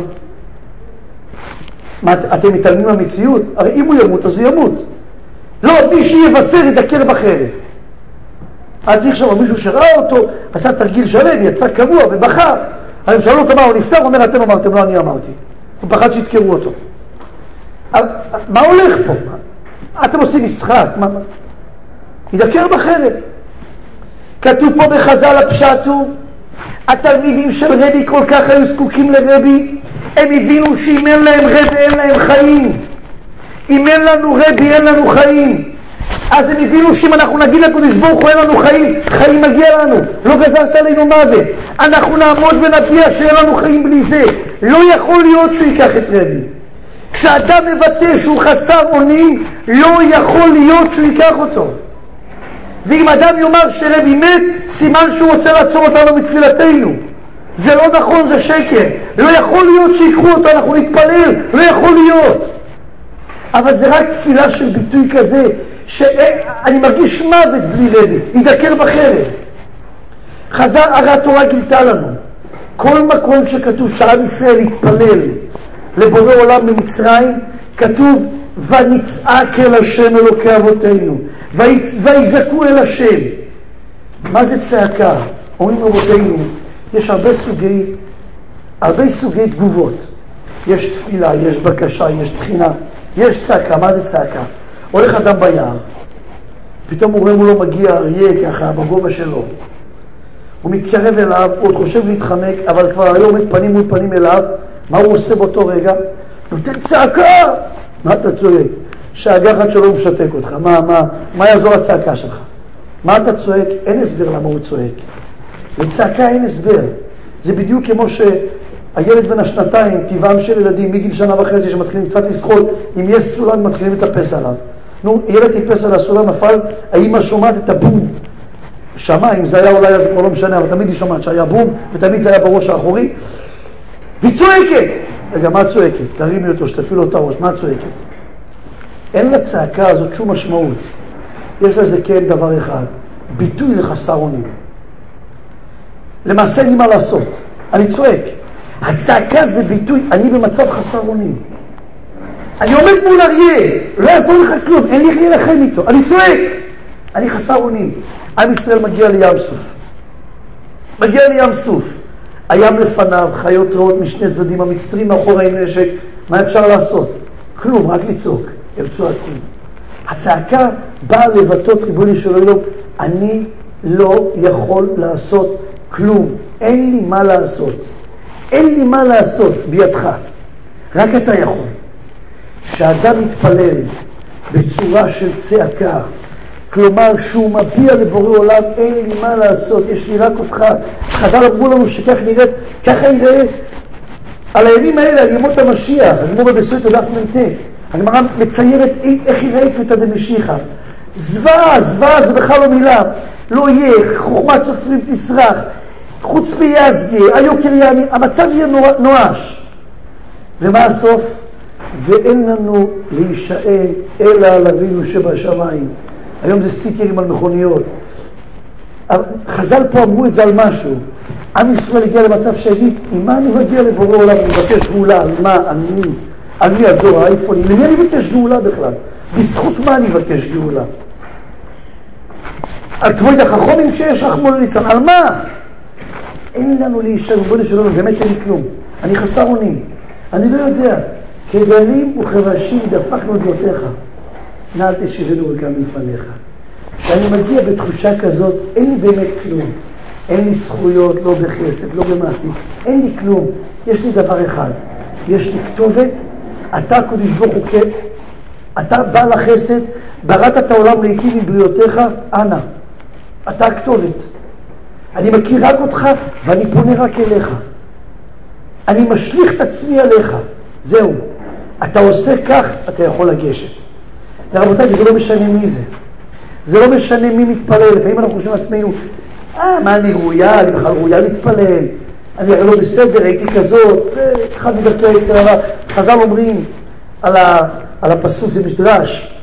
אתם מתעלמים מהמציאות? הרי אם הוא ימות, אז הוא ימות. לא, מי שיבשר ידקר בחרב. אז צריך שם מישהו שראה אותו, עשה תרגיל שלם, יצא קבוע ובחר. אני שאלו אותו מה הוא נפטר, הוא אומר, אתם אמרתם, לא אני אמרתי. הוא פחד שיתקרו אותו. מה הולך פה? אתם עושים משחק? ידקר בחרב. כתוב פה בחז"ל הפשט הוא, התלמידים של רבי כל כך היו זקוקים לרבי, הם הבינו שאם אין להם רבי אין להם חיים. אם אין לנו רבי אין לנו חיים. אז הם הבינו שאם אנחנו נגיד לקדוש ברוך הוא אין לנו חיים, חיים מגיע לנו, לא גזרת עלינו מוות. אנחנו נעמוד ונביע שאין לנו חיים בלי זה. לא יכול להיות שהוא ייקח את רבי. כשאדם מבטא שהוא חסר אונים, לא יכול להיות שהוא ייקח אותו. ואם אדם יאמר שרבי מת, סימן שהוא רוצה לעצור אותנו מתפילתנו. זה לא נכון, זה שקר. לא יכול להיות שיקחו אותו, אנחנו נתפלל, לא יכול להיות. אבל זה רק תפילה של ביטוי כזה, שאני מרגיש מוות בלי רבי, ידקר בחרב. הרי התורה גילתה לנו, כל מקום שכתוב שעם ישראל יתפלל לבורא עולם במצרים, כתוב ונצעק אל השם אלוקי אבותינו, ויזעקו אל השם. מה זה צעקה? אומרים אבותינו, יש הרבה סוגי תגובות. יש תפילה, יש בקשה, יש תחינה, יש צעקה. מה זה צעקה? הולך אדם ביער, פתאום הוא רואה מולו מגיע אריה ככה בגובה שלו, הוא מתקרב אליו, הוא עוד חושב להתחמק, אבל כבר היום עומד פנים מול פנים אליו. מה הוא עושה באותו רגע? נותן צעקה. מה אתה צועק? שהגחת שלו משתק אותך. מה יעזור הצעקה שלך? מה אתה צועק? אין הסבר למה הוא צועק. לצעקה אין הסבר. זה בדיוק כמו שהילד בן השנתיים, טבעם של ילדים מגיל שנה וחצי שמתחילים קצת לשחות, אם יש סולם מתחילים לטפס עליו. נו, ילד טיפס על הסולם, נפל, האמא שומעת את הבום. שמע, אם זה היה אולי אז כבר לא משנה, אבל תמיד היא שומעת שהיה בום, ותמיד זה היה בראש האחורי. והיא צועקת! רגע, מה צועקת? תרימי אותו, שתפעיל לו את הראש, מה צועקת? אין לצעקה הזאת שום משמעות. יש לזה כן דבר אחד, ביטוי לחסר אונים. למעשה אין לי מה לעשות, אני צועק. הצעקה זה ביטוי, אני במצב חסר אונים. אני עומד מול אריה, לא יעזור לך כלום, אין לי איך להילחם איתו, אני צועק. אני חסר אונים. עם ישראל מגיע לים סוף. מגיע לים סוף. הים לפניו, חיות רעות משני צדדים, המצרים מאחורי נשק, מה אפשר לעשות? כלום, רק לצעוק. הם צועקים. הצעקה באה לבטאות ריבונו של עולם, אני לא יכול לעשות כלום. אין לי מה לעשות. אין לי מה לעשות בידך. רק אתה יכול. כשאדם מתפלל בצורה של צעקה, כלומר שהוא מביע לבורא עולם, אין לי מה לעשות, יש לי רק אותך. חז"ל אמרו לנו שכך נראית, ככה יראה על הימים האלה, על ימות המשיח. הגמרא בסוטה דף מ"ט, הגמרא מציירת איך יראה כתא דמשיחא. זוועה, זוועה זה בכלל לא מילה. לא יהיה, חוכמת סופרים תסרח, חוץ ביזגי, היוקר יעני, המצב יהיה נואש. ומה הסוף? ואין לנו להישאל אלא על אבינו שבשמיים. היום זה סטיקרים על מכוניות. חז"ל פה אמרו את זה על משהו. עם ישראל הגיע למצב שהגיד, עם מה אני מגיע לבורא עולם? אני מבקש גאולה, על מה? על מי הדור האייפונים? למי אני מבקש גאולה בכלל? בזכות מה אני מבקש גאולה? על כבוד החכמים שיש רחמון ליצן, על מה? אין לנו להישאל, בואו שלנו, באמת אין לי כלום. אני חסר אונים. אני לא יודע. כגלים וכבשים דפקנו דלותיך. נא אל תשיבנו ריקם לפניך. כשאני מגיע בתחושה כזאת, אין לי באמת כלום. אין לי זכויות, לא בחסד, לא במעשים. אין לי כלום. יש לי דבר אחד. יש לי כתובת. אתה קודש ברוך הוא כן. אתה בא לחסד, בראת את העולם להיטיב עם בריאותיך, אנא. אתה הכתובת. אני מכיר רק אותך, ואני פונה רק אליך. אני משליך את עצמי עליך. זהו. אתה עושה כך, אתה יכול לגשת. ורבותיי, זה לא משנה מי זה. זה לא משנה מי מתפלל. לפעמים אנחנו חושבים לעצמנו, מה אני ראויה? אני בכלל ראויה להתפלל. אני הרי לא בסדר, הייתי כזאת. אחד מדרכי היצר הרע. חז"ל אומרים על הפסוק, זה מדרש.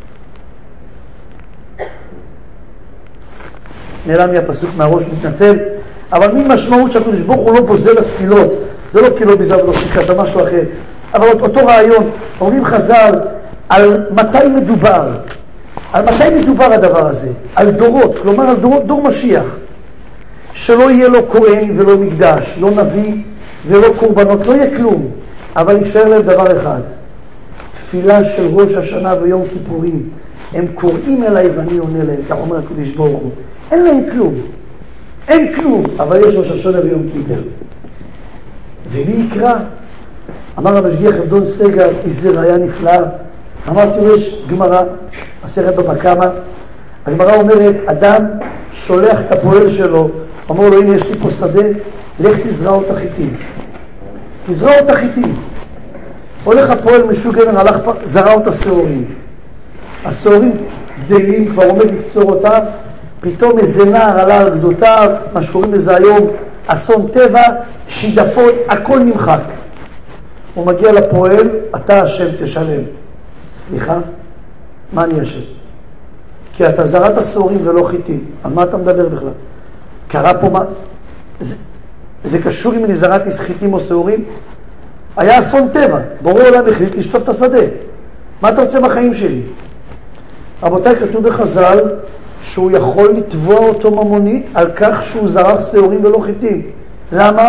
נעלם לי הפסוק מהראש, מתנצל. אבל מין משמעות שהקדוש ברוך הוא לא בוזל לתפילות. זה לא כי לא ביזה ולא שיקה, זה משהו אחר. אבל אותו רעיון, אומרים חז"ל, על מתי מדובר? על מתי מדובר הדבר הזה? על דורות, כלומר על דור משיח. שלא יהיה לו כהן ולא מקדש, לא נביא ולא קורבנות, לא יהיה כלום. אבל יישאר להם דבר אחד. תפילה של ראש השנה ויום כיפורים. הם קוראים אליי ואני עונה להם, כך אומר הקדוש ברוך הוא. אין להם כלום. אין כלום, אבל יש ראש השנה ויום כיפור. ומי יקרא? אמר המשגיח אבדון סגל, איזה ראיה נפלאה. אמרתי לו, יש גמרא, מסכת בבא קמא. הגמרא אומרת, אדם שולח את הפועל שלו, אומר לו, הנה יש לי פה שדה, לך תזרע אותה חיטים. תזרע אותה חיטים. הולך הפועל משוגן, הלך זרע אותה שעורים. השעורים גדלים, כבר עומד לקצור אותה, פתאום איזה נער עלה על גדותיו, מה שקוראים לזה היום, אסון טבע, שידפות, הכל נמחק. הוא מגיע לפועל, אתה השם תשלם. סליחה? מה אני השם? כי אתה זרעת שעורים ולא חיטים. על מה אתה מדבר בכלל? קרה פה מה? זה קשור אם אני זרעתי חיטים או שעורים? היה אסון טבע. בורא עולם החליט לשטוף את השדה. מה אתה רוצה בחיים שלי? רבותיי, כתוב בחז"ל שהוא יכול לתבוע אותו ממונית על כך שהוא זרע שעורים ולא חיטים. למה?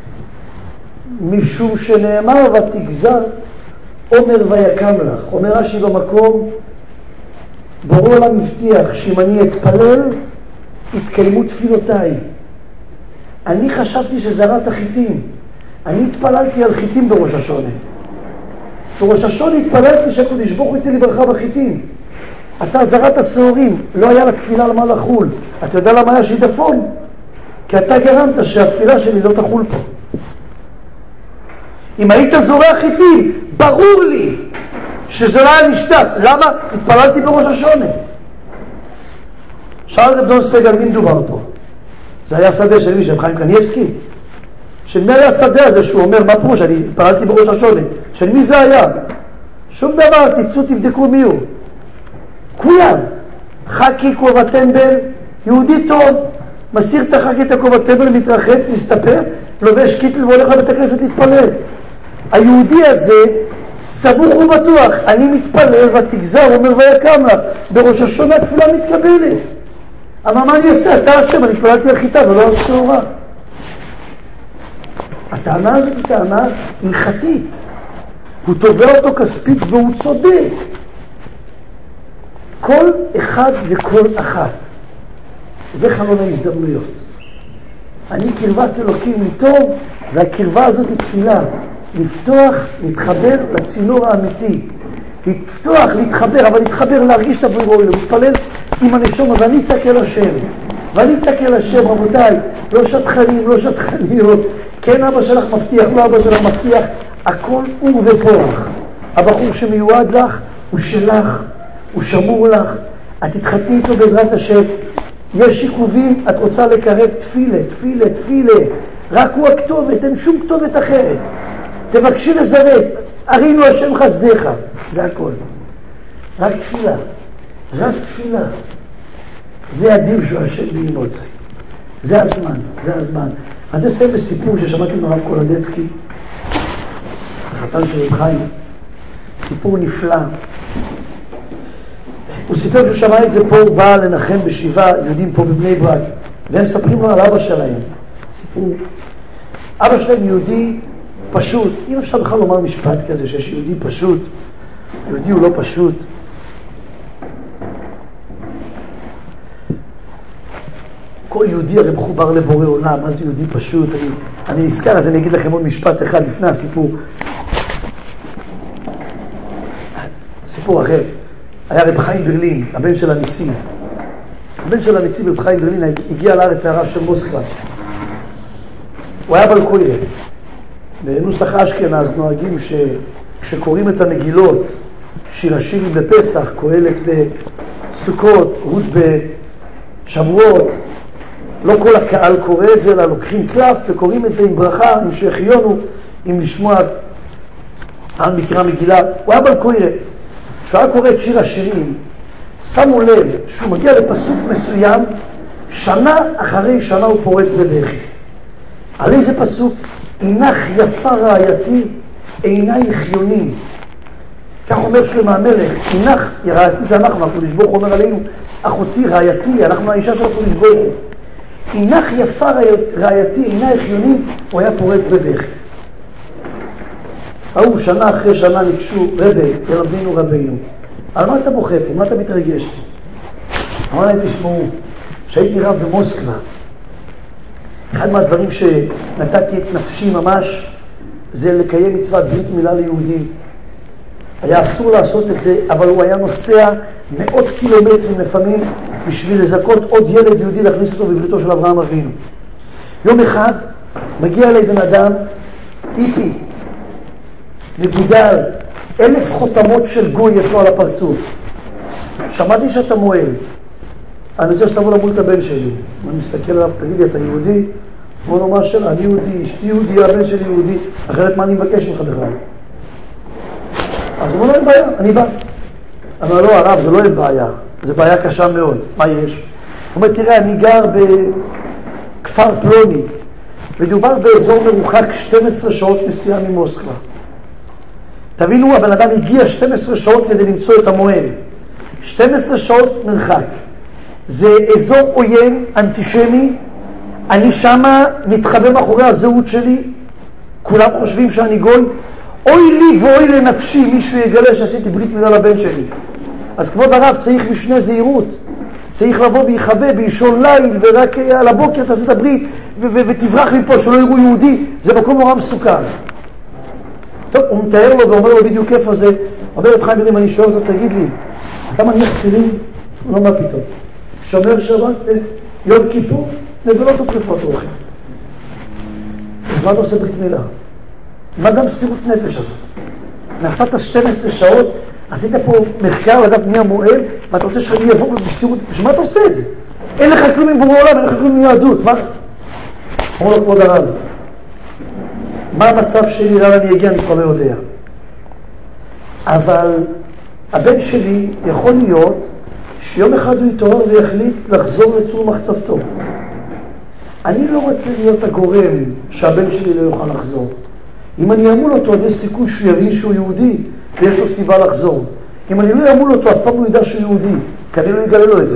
משום שנאמר ותגזר עומר ויקם לך. אומר רש"י במקום, בורא עולם מבטיח שאם אני אתפלל יתקיימו תפילותיי. אני חשבתי שזרעת חיטים, אני התפללתי על חיטים בראש השונה. בראש השונה התפללתי שהקדוש ברוך הוא ייתן לי ברכה בחיטים. אתה זרת השעורים, לא היה לתפילה למה לחול. אתה יודע למה היה שידפון? כי אתה גרמת שהתפילה שלי לא תחול פה. אם היית זורח איתי, ברור לי שזה לא היה נשתת. למה? התפללתי בראש השונה. שאל רב דון סגל, מי מדובר פה? זה היה שדה של מי? של חיים קניאבסקי? של מי היה השדה הזה שהוא אומר, מה פירוש? אני התפללתי בראש השונה. של מי זה היה? שום דבר, תצאו תבדקו מי הוא. כולם. חקי כובע טמבל, יהודי טוב, מסיר את החקי את הכובע טמבל, מתרחץ, מסתפר, לובש קיטל והולך לבית הכנסת להתפלל. היהודי הזה סבוך ובטוח, אני מתפלל ותגזר, אומר ויקם לה, בראש השונה תפילה מתקבלת. אבל מה אני אעשה? אתה השם, אני התפללתי על חיטה ולא על שעורה. הטענה הזאת היא טענה הלכתית. הוא תובע אותו כספית והוא צודק. כל אחד וכל אחת. זה חלון ההזדמנויות. אני קרבת אלוקים מטוב, והקרבה הזאת היא תפילה. לפתוח, להתחבר לצינור האמיתי. לפתוח, להתחבר, אבל להתחבר, להרגיש את הברירוי, להתפלל עם הנשום, ואני אצעק אל השם. ואני אצעק אל השם, רבותיי, לא שטחנים, לא שטחניות. כן אבא שלך מבטיח, לא אבא שלך מבטיח. הכל אור ופורח. הבחור שמיועד לך, הוא שלך, הוא שמור לך. את תתחתני איתו בעזרת השם. יש עיכובים, את רוצה לקרב תפילה, תפילה, תפילה. רק הוא הכתובת, אין שום כתובת אחרת. תבקשי לזרז, ארינו השם חסדיך. זה הכל. רק תפילה. רק תפילה. זה הדין של השם ללמוד זה. זה הזמן, זה הזמן. אז זה סיים בסיפור ששמעתי מהרב קולדצקי, החתן של רב חיים. סיפור נפלא. הוא סיפר שהוא שמע את זה פה, הוא בא לנחם בשבעה יהודים פה בבני ברק, והם מספרים לו על אבא שלהם. סיפור. אבא שלהם יהודי פשוט. אם אפשר בכלל לומר משפט כזה שיש יהודי פשוט, יהודי הוא לא פשוט. כל יהודי הרי מחובר לבורא עולם. מה זה יהודי פשוט? אני נזכר, אז אני אגיד לכם עוד משפט אחד לפני הסיפור. סיפור אחר. היה רב חיים ברלין, הבן של הנציב. הבן של הנציב, רב חיים ברלין, הגיע לארץ הרב של מוסקבה. הוא היה בעל קוירה. בנוסח אשכנז נוהגים שכשקוראים את המגילות, שיר השירים בפסח, קהלת בסוכות, רות בשבועות, לא כל הקהל קורא את זה, אלא לוקחים קלף וקוראים את זה עם ברכה, עם שהחיונו, עם לשמוע על מקרא מגילה. הוא היה בעל קוירה. כשהוא היה קורא את שיר השירים, שמו לב שהוא מגיע לפסוק מסוים, שנה אחרי שנה הוא פורץ בדחי. על איזה פסוק? אינך יפה רעייתי, עיני חיונים. כך אומר שלמה המלך, אינך, רעייתי זה אנחנו הקדוש ברוך הוא אומר עלינו, אחותי רעייתי, אנחנו האישה של הקדוש ברוך הוא. אינך יפה רעייתי, עיני חיונים, הוא היה פורץ בדחי. ההוא שנה אחרי שנה ניגשו, ילמדנו רבינו, על מה אתה בוכה פה? מה אתה מתרגש? אמר להם, תשמעו, שהייתי רב במוסקבה, אחד מהדברים שנתתי את נפשי ממש, זה לקיים מצוות ברית מילה ליהודי. היה אסור לעשות את זה, אבל הוא היה נוסע מאות קילומטרים לפעמים, בשביל לזכות עוד ילד יהודי להכניס אותו בבריתו של אברהם אבינו. יום אחד, מגיע אליי בן אדם, טיפי, מגודל, 1000 חותמות של גוי יש לו על הפרצוף. שמעתי שאתה מועל. אני רוצה שתבוא למול את הבן שלי. אני מסתכל עליו, תגידי, אתה יהודי? הוא אומר, מה שאלה? אני יהודי, אשתי יהודי, הבן שלי יהודי. אחרת מה אני מבקש ממך בכלל? אז הוא אומר, לא אין בעיה, אני בא. אמר, לא, הרב, זה לא אין בעיה. זה בעיה קשה מאוד. מה יש? הוא אומר, תראה, אני גר בכפר פלוני, ודובר באזור מרוחק 12 שעות נסיעה ממוסקבה. תבינו, הבן אדם הגיע 12 שעות כדי למצוא את המועל. 12 שעות מרחק. זה אזור עוין, אנטישמי. אני שמה מתחבא מאחורי הזהות שלי. כולם חושבים שאני גוי. אוי לי ואוי לנפשי, מישהו יגלה שעשיתי ברית מילה לבן שלי. אז כבוד הרב, צריך משנה זהירות. צריך לבוא ויחבא באישון ליל, ורק על הבוקר תעשה את הברית, ותברח מפה שלא יראו יהודי. זה מקום נורא מסוכן. טוב, הוא מתאר לו ואומר לו בדיוק איפה זה. אומר רב חיים ברלין, אני שואל אותו, תגיד לי, אתה מניח תפילין? לא, מה פתאום. שומר שבת, יום כיפור, נבלות ופריפות רוחים. אז מה אתה עושה ברית מילה? מה זה המסירות נפש הזאת? נסעת 12 שעות, עשית פה מחקר לדעת מי המועל, ואתה רוצה שאני אבוא במסירות נפש, מה אתה עושה את זה? אין לך כלום עם בורא עולם, אין לך כלום עם יהדות, מה? אומר לו כבוד הרב, מה המצב שלי, לאן אני אגיע, אני כבר לא יודע. אבל הבן שלי יכול להיות שיום אחד הוא יתעורר ויחליט לחזור לצור מחצבתו. אני לא רוצה להיות הגורם שהבן שלי לא יוכל לחזור. אם אני אמול אותו, יש סיכוי שהוא יבין שהוא יהודי ויש לו סיבה לחזור. אם אני לא אמול אותו, אף פעם הוא ידע שהוא יהודי, כי אני לא אגלה לו את זה.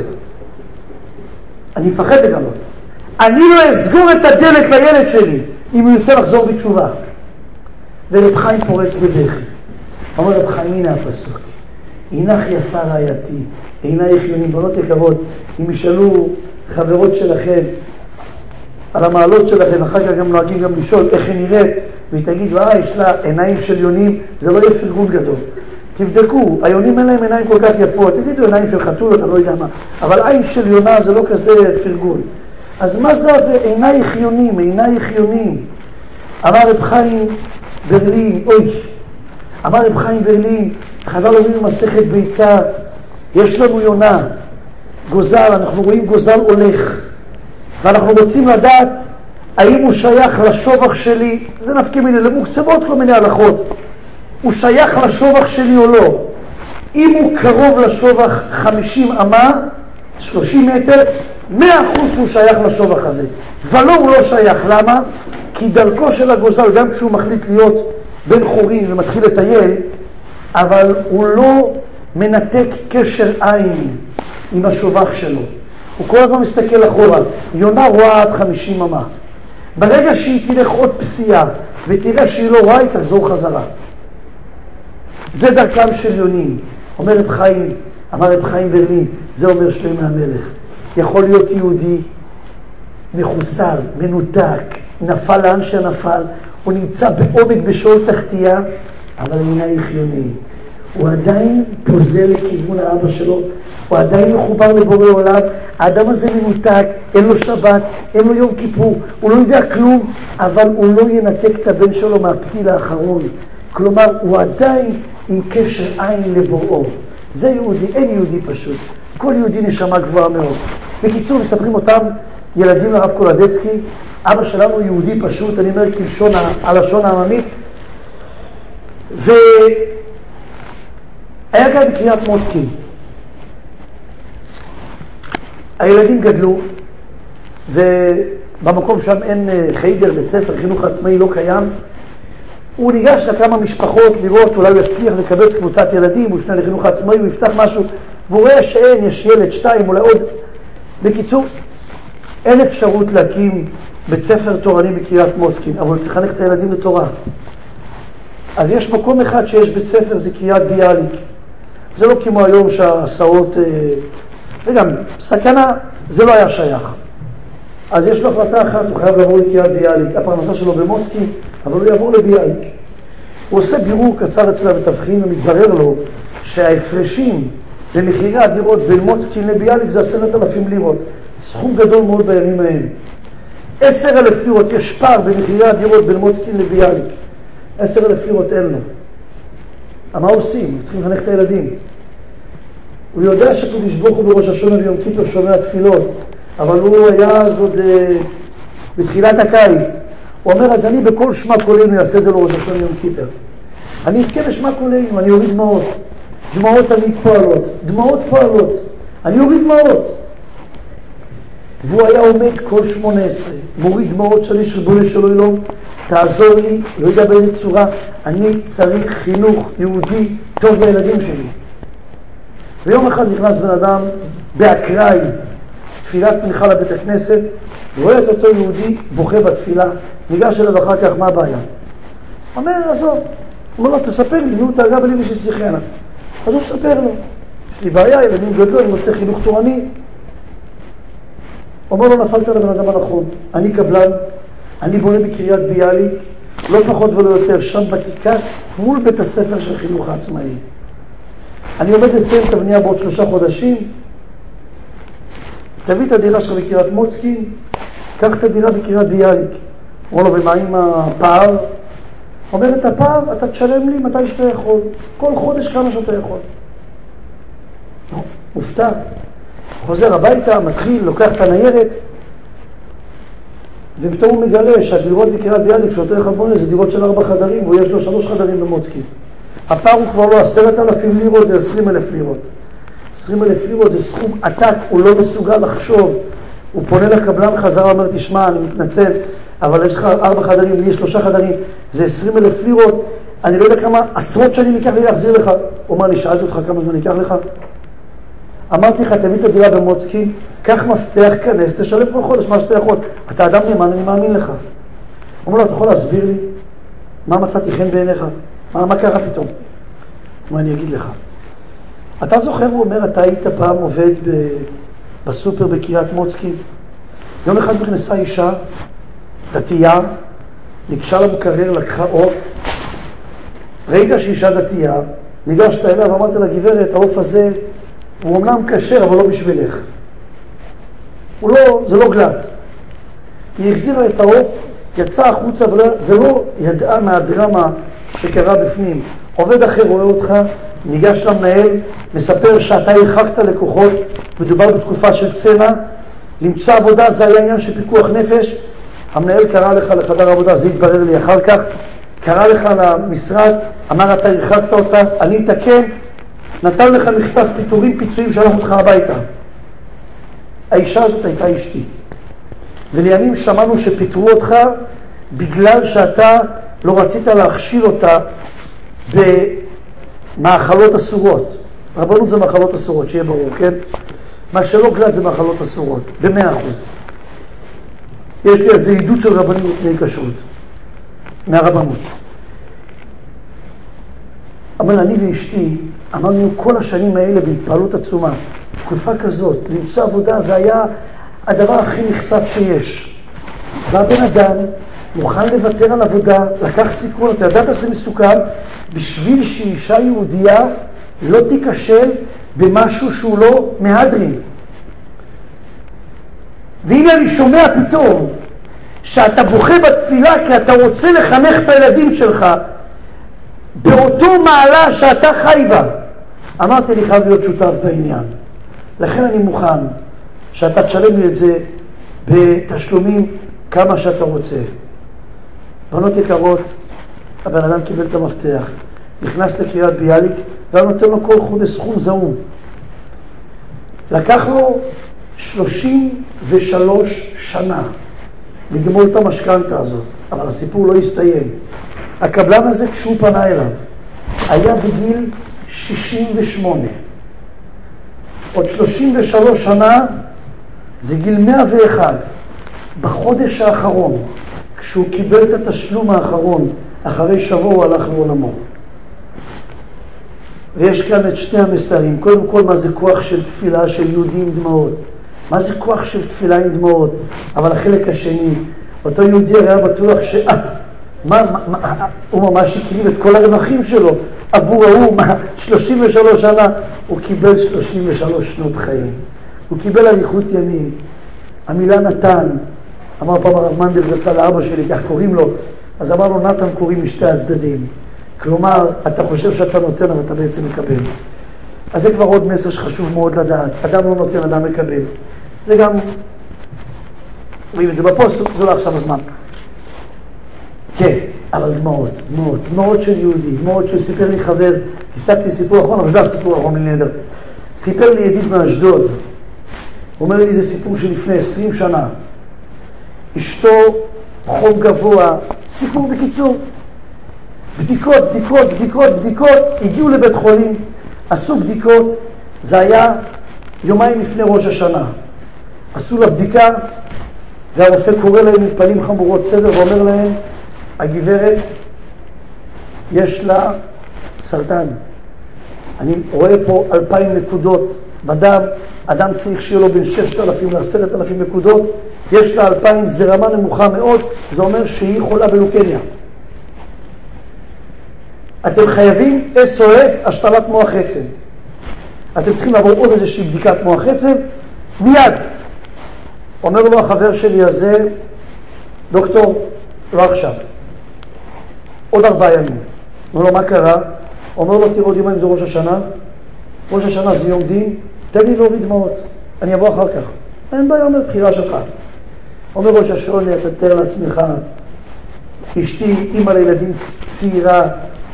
אני מפחד לגלות. אני לא אסגור את הדלת לילד שלי אם הוא יוצא לחזור בתשובה. ורב חיים פורץ בבכי. אומר רב חיים, הנה הפסוק. הינך יפה רעייתי, עינייך יונים, בנות יקרות, אם ישאלו חברות שלכם על המעלות שלכם, אחר כך גם נוהגים גם לשאול איך היא נראית, והיא תגיד, יש לה עיניים של יונים, זה לא יהיה פרגון גדול. תבדקו, היונים אין להם עיניים כל כך יפות, תגידו עיניים של חתולות, אני לא יודע מה, אבל עין של יונה זה לא כזה פרגון. אז מה זה עינייך יונים, עינייך יונים? אמר רב חיים ברלין, אמר רב חיים ברלין, חז"ל אומרים במסכת ביצה, יש לנו יונה, גוזל, אנחנו רואים גוזל הולך, ואנחנו רוצים לדעת האם הוא שייך לשובח שלי, זה נפקא מיני, למוקצבות כל מיני הלכות, הוא שייך לשובח שלי או לא. אם הוא קרוב לשובח 50 אמה, 30 מטר, 100% שהוא שייך לשובח הזה. ולא, הוא לא שייך. למה? כי דרכו של הגוזל, גם כשהוא מחליט להיות בן חורין ומתחיל לטייל, אבל הוא לא מנתק קשר עין עם השובח שלו. הוא כל הזמן מסתכל אחורה. יונה רואה עד 50 אמה. ברגע שהיא תלך עוד פסיעה ותראה שהיא לא רואה, היא תחזור חזרה. זה דרכם של יונים. אמר רב חיים ברלין, זה אומר שלמה המלך. יכול להיות יהודי מחוסל, מנותק, נפל לאן שנפל, הוא נמצא בעומק בשאול תחתיה, אבל עיניים יונים. הוא עדיין פוזל לכיוון האבא שלו, הוא עדיין מחובר לבורא עולם. האדם הזה מנותק, אין לו שבת, אין לו יום כיפור, הוא לא יודע כלום, אבל הוא לא ינתק את הבן שלו מהפתיל האחרון. כלומר, הוא עדיין עם קשר עין לבוראו. זה יהודי, אין יהודי פשוט. כל יהודי נשמה גבוהה מאוד. בקיצור, מספרים אותם ילדים לרב קולדצקי, אבא שלנו יהודי פשוט, אני אומר כלשון הלשון העממית, והיה גם בקריית מוצקין. הילדים גדלו, ובמקום שם אין חיידר, בית ספר, חינוך עצמאי לא קיים. הוא ניגש לכמה משפחות לראות, אולי הוא יצליח לקבץ קבוצת ילדים, הוא יפנה לחינוך עצמאי, הוא יפתח משהו, והוא רואה שאין, יש ילד, 2, אולי עוד. בקיצור, אין אפשרות להקים בית ספר תורני בקריית מוצקין, אבל הוא צריך לחנך את הילדים לתורה. אז יש מקום אחד שיש בית ספר, זה קריית ביאליק. זה לא כמו היום שההסעות, וגם סכנה, זה לא היה שייך. אז יש לו החלטה אחת, הוא חייב לעבור לקריית ביאליק, הפרנסה שלו במוצקין, אבל הוא יעבור לביאליק. הוא עושה בירור קצר אצל המתווכים, ומתברר לו שההפרשים במחירי הדירות בין מוצקין לביאליק זה 10,000 לירות. סכום גדול מאוד בימים ההם. 10,000 לירות, יש פער במחירי הדירות בין מוצקין לביאליק. 10,000 לירות אין לו. מה עושים? צריכים לחנך את הילדים. הוא יודע שקדוש ברוך הוא בראש השונה ויום כיפור שומע תפילות, אבל הוא היה אז עוד בתחילת הקיץ. הוא אומר, אז אני בכל שמע קולנו אעשה זה לראש השונה יום כיפור. אני אתקן בשמע קולנו, אני אוריד דמעות. דמעות תמיד פועלות. דמעות פועלות. אני אוריד דמעות. והוא היה עומד כל 18, מוריד דמעות שלי של בונה שלו אלום, תעזור לי, לא יודע באיזה צורה, אני צריך חינוך יהודי טוב לילדים שלי. ויום אחד נכנס בן אדם באקראי, תפילת מנחה לבית הכנסת, רואה את אותו יהודי בוכה בתפילה, ניגש אליו אחר כך, מה הבעיה? אומר, עזוב, אומר לו, תספר לי, נו תרגע בלי מישהו שיחנה. אז הוא מספר לו, יש לי בעיה, ילדים גדלו, אני רוצה חינוך תורני. אומר לו, נפלת לבן אדם הנכון, אני קבלן, אני בונה בקריית ביאליק, לא פחות ולא יותר, שם בכיכר, מול בית הספר של חינוך העצמאי. אני עומד לסיים את הבנייה בעוד 3 חודשים, תביא את הדירה שלך בקריית מוצקין, קח את הדירה בקריית ביאליק. אומר לו, ומה עם הפער? אומר, את הפער אתה תשלם לי מתי שאתה יכול, כל חודש כמה שאתה יכול. מופתע, חוזר הביתה, מתחיל, לוקח את הניירת, ופתאום הוא מגלה שהדירות בקריית ביאליק שאותו אחד בונה זה דירות של 4 חדרים, ויש לו 3 חדרים במוצקין. הפער הוא כבר לא 10,000 לירות, זה 20,000 לירות. 20,000 לירות זה סכום עתק, הוא לא מסוגל לחשוב. הוא פונה לקבלן חזרה, אומר, תשמע, אני מתנצל, אבל יש לך 4 חדרים, לי יש 3 חדרים, זה 20,000 לירות, אני לא יודע כמה עשרות שנים ייקח לי להחזיר לך. הוא אומר לי, שאלתי אותך כמה זמן ייקח לך? אמרתי לך, תביא את הדירה במוצקין, קח מפתח, כנס, תשלם כל חודש מה שאתה יכול. אתה אדם נאמן, אני מאמין לך. הוא אומר לו, אתה יכול להסביר לי מה מצאתי חן בעיניך? מה קרה פתאום? הוא אומר, אני אגיד לך. אתה זוכר, הוא אומר, אתה היית פעם עובד בסופר בקריית מוצקין? יום אחד נכנסה אישה, דתייה, ניגשה למקרר, לקחה עוף, ראית שאישה דתייה, ניגשת אליו, אמרת לה, גברת, העוף הזה הוא אמנם קשר, אבל לא בשבילך. זה לא גלט. היא החזירה את העוף, יצאה החוצה ולא ידעה מהדרמה שקרה בפנים. עובד אחר רואה אותך, ניגש למנהל, מספר שאתה הרחקת לקוחות, מדובר בתקופה של צנע, למצוא עבודה זה היה עניין של פיקוח נפש. המנהל קרא לך לחדר עבודה, זה יתברר לי אחר כך, קרא לך למשרד, אמר אתה הרחקת אותה, אני אתקן, נתן לך מכתב פיצויים שלח אותך הביתה. האישה הזאת הייתה אשתי, ולימים שמענו שפיטרו אותך בגלל שאתה לא רצית להכשיל אותה במאכלות אסורות. רבנות זה מאכלות אסורות, שיהיה ברור, כן? מה שלא גלט זה מאכלות אסורות, ב100%. יש לי איזה עדות של רבנים לפני כשרות, מהרבנות. אבל אני ואשתי אמרנו כל השנים האלה בהתפעלות עצומה, תקופה כזאת, למצוא עבודה זה היה הדבר הכי נחשף שיש. והבן אדם מוכן לוותר על עבודה, לקח סיכון, אתה יודעת שזה מסוכן, בשביל שאישה יהודייה לא תיכשל במשהו שהוא לא מהדרין. והנה אני שומע פתאום שאתה בוכה בתפילה כי אתה רוצה לחנך את הילדים שלך באותו מעלה שאתה חי בה. אמרתי לי חייב להיות שותף בעניין, לכן אני מוכן שאתה תשלם לי את זה בתשלומים כמה שאתה רוצה. בנות יקרות, הבן אדם קיבל את המפתח, נכנס לקריית ביאליק ואני נותן לו כל חודש סכום זעום. לקח לו 33 שנה לגמור את המשכנתה הזאת, אבל הסיפור לא הסתיים. הקבלן הזה כשהוא פנה אליו היה בגיל 68, עוד 33 שנה זה גיל 101. בחודש האחרון כשהוא קיבל את התשלום האחרון, אחרי שבוע הוא הלך לעולמו. ויש כאן את שני המסרים. קודם כל, מה זה כוח של תפילה של יהודי עם דמעות? מה זה כוח של תפילה עם דמעות? אבל החלק השני, אותו יהודי היה בטוח הוא ממש הקריב את כל הרווחים שלו עבור ההוא, 33 שנה הוא קיבל 33 שנות חיים, הוא קיבל אריכות ימים. המילה נתן, אמר פעם הרב מנדל רצה לאבא שלי, כך קוראים לו, אז אמר לו נתן קוראים משתי הצדדים, כלומר אתה חושב שאתה נותן אבל אתה בעצם מקבל. אז זה כבר עוד מסר שחשוב מאוד לדעת, אדם לא נותן, אדם מקבל. זה גם רואים את זה בפוסט, זה לא עכשיו הזמן. כן, אבל דמעות של יהודי, דמעות שסיפר לי חבר, כתבתי סיפור אחרון, אבל זה הסיפור האחרון מנהדר. סיפר לי ידיד מאשדוד, הוא אומר לי זה סיפור שלפני 20 שנה, אשתו חום גבוה, סיפור בקיצור, בדיקות, הגיעו לבית חולים, עשו בדיקות, זה היה יומיים לפני ראש השנה, עשו לה בדיקה, והרופא קורא להם מפלים חמורות סדר ואומר להם, הגברת יש לה סרטן, אני רואה פה 2,000 נקודות בדם, אדם צריך שיהיה לו בין 6,000 ל10,000 נקודות, יש לה 2,000, זה רמה נמוכה מאוד, זה אומר שהיא חולה בלוקמיה. אתם חייבים SOS השתלת מוח עצם. אתם צריכים לעבור עוד איזושהי בדיקת מוח עצם, מיד. אומר לו החבר שלי הזה, דוקטור, לא עכשיו, עוד 4 ימים. אומר לו, מה קרה? אומר לו, תראו עוד יומיים זה ראש השנה, ראש השנה זה יום דין, תן לי להוריד דמעות, אני אבוא אחר כך. אין בעיה, אומר, בחירה שלך. אומר ראש השונה, אתה תתאר לעצמך, אשתי, אמא לילדים צעירה,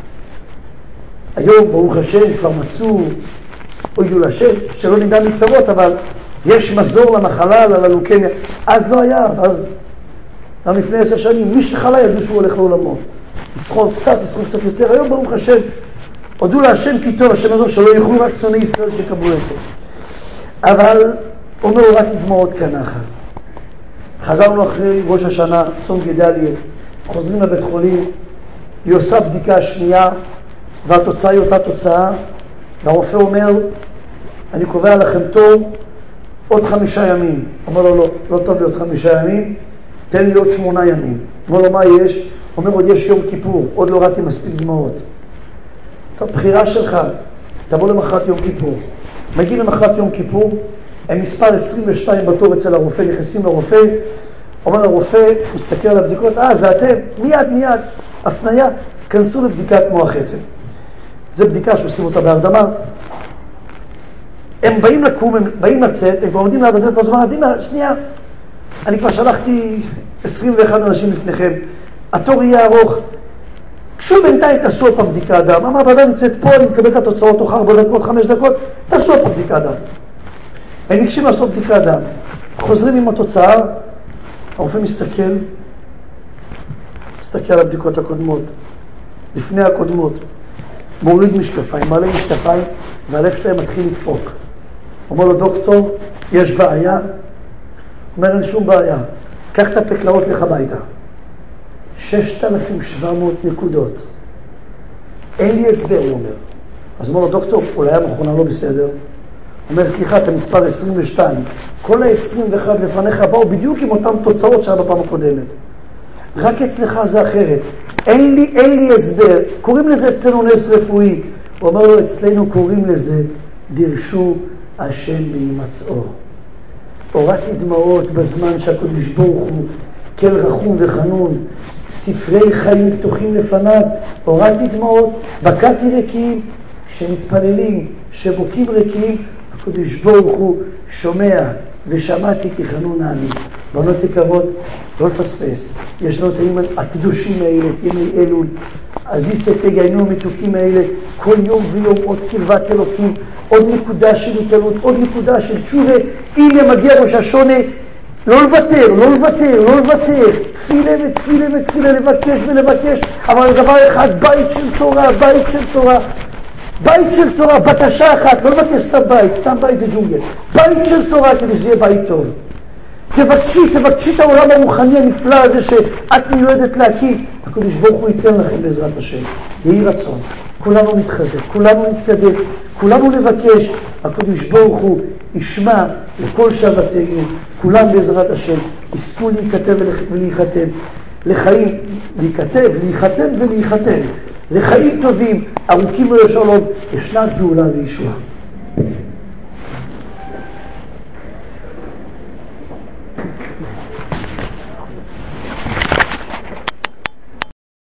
היום ברוך השם כבר מצאו, הוידו לשם, שלא נדע מצרות, אבל יש מזור למחלה, ללוקמיה. אז לא היה, אז גם לפני 10 שנים, מי שחלה ידעו שהוא הולך לעולמו. יסחוב קצת יותר. היום ברוך השם, הודו להשם כי טוב, השם הזו שלא יוכלו רק שונאי ישראל שקבלו את זה. אבל אומר רק דמעות כנחל. חזרנו אחרי ראש השנה, צום גדליה, חוזרים לבית חולים, היא עושה בדיקה שנייה, והתוצאה היא אותה תוצאה, והרופא אומר, אני קובע לכם תור עוד 5 ימים. אומר לו, לא טוב לי עוד 5 ימים, תן לי עוד 8 ימים. אומר לו, מה יש? אומר, עוד יש יום כיפור, עוד לא ראיתי מספיק דמעות. זאת בחירה שלך, תבוא למחרת יום כיפור. מגיעים למחרת יום כיפור, הם מספר 22 בתור אצל הרופא, נכנסים לרופא, אומר לרופא, מסתכל על הבדיקות, זה אתם, מיד, הפניה, כנסו לבדיקת מוח עצם. זו בדיקה שעושים אותה בהרדמה. הם באים לקום, הם באים לצאת, הם כבר עומדים ליד הדלת, אז אומר, דינה, שנייה, אני כבר שלחתי 21 אנשים לפניכם, התור יהיה ארוך, כשו בינתיים תעשו עוד פעם בדיקה דם, המעבדה נמצאת פה, אני מקבל את התוצאות תוך 4 דקות, 5 דקות, תעשו עוד פעם בדיקה דם. הם ניגשים לעשות בדיקה דם, חוזרים עם התוצאה, הרופא מסתכל על הבדיקות הקודמות, לפני הקודמות, מוריד משקפיים, מעלה משקפיים, והלב שלהם מתחיל לדפוק. אומר לו, דוקטור, יש בעיה? אומר, אין שום בעיה, קח את הפקלאות לך הביתה. 6,700 נקודות. אין לי הסבר, הוא אומר. אז אומר לו, דוקטור, אולי המכונה לא בסדר. אומר, סליחה, אתה מספר 22. כל ה-21 לפניך באו בדיוק עם אותם תוצאות שהיה בפעם הקודמת. רק אצלך זה אחרת. אין לי הסבר. קוראים לזה אצלנו נס רפואי. הוא אומר לו, אצלנו קוראים לזה דרשו השם להימצאו. הורדתי דמעות בזמן שהקדוש ברוך הוא כל רחום וחנון, ספרי חיים פתוחים לפניו, הורדתי דמעות, בקעתי ריקים, שמתפללים, שבוקים ריקים, הקדוש ברוך הוא שומע, ושמעתי כי חנון אני. בנות יקרות, לא לפספס, יש לנו את הימים הקדושים האלה, את ימי אלול, אז תגיינו המתוקים האלה, כל יום ויום עוד קרבת אלוקים, עוד נקודה של התעלות, עוד נקודה של תשובה. הנה מגיע ראש השונה, לא לוותר, תפילה, לבקש, אבל דבר אחד, בית של תורה, בקשה אחת, לא לבקש סתם בית, סתם בית זה ג'ונגל, בית של תורה כדי שזה יהיה בית טוב. תבקשי את העולם הרוחני הנפלא הזה שאת מיועדת להקים. הקדוש ברוך הוא ייתן לכם בעזרת השם. יהי רצון. כולנו נתחזק, כולנו נתקדם, כולנו נבקש. הקדוש ברוך הוא ישמע לכל שבתנו. כולם בעזרת השם יזכו להיכתב ולהיחתם. לחיים, להיחתם ולהיחתם. לחיים טובים, ארוכים ולשלום, ישנה גאולה וישועה.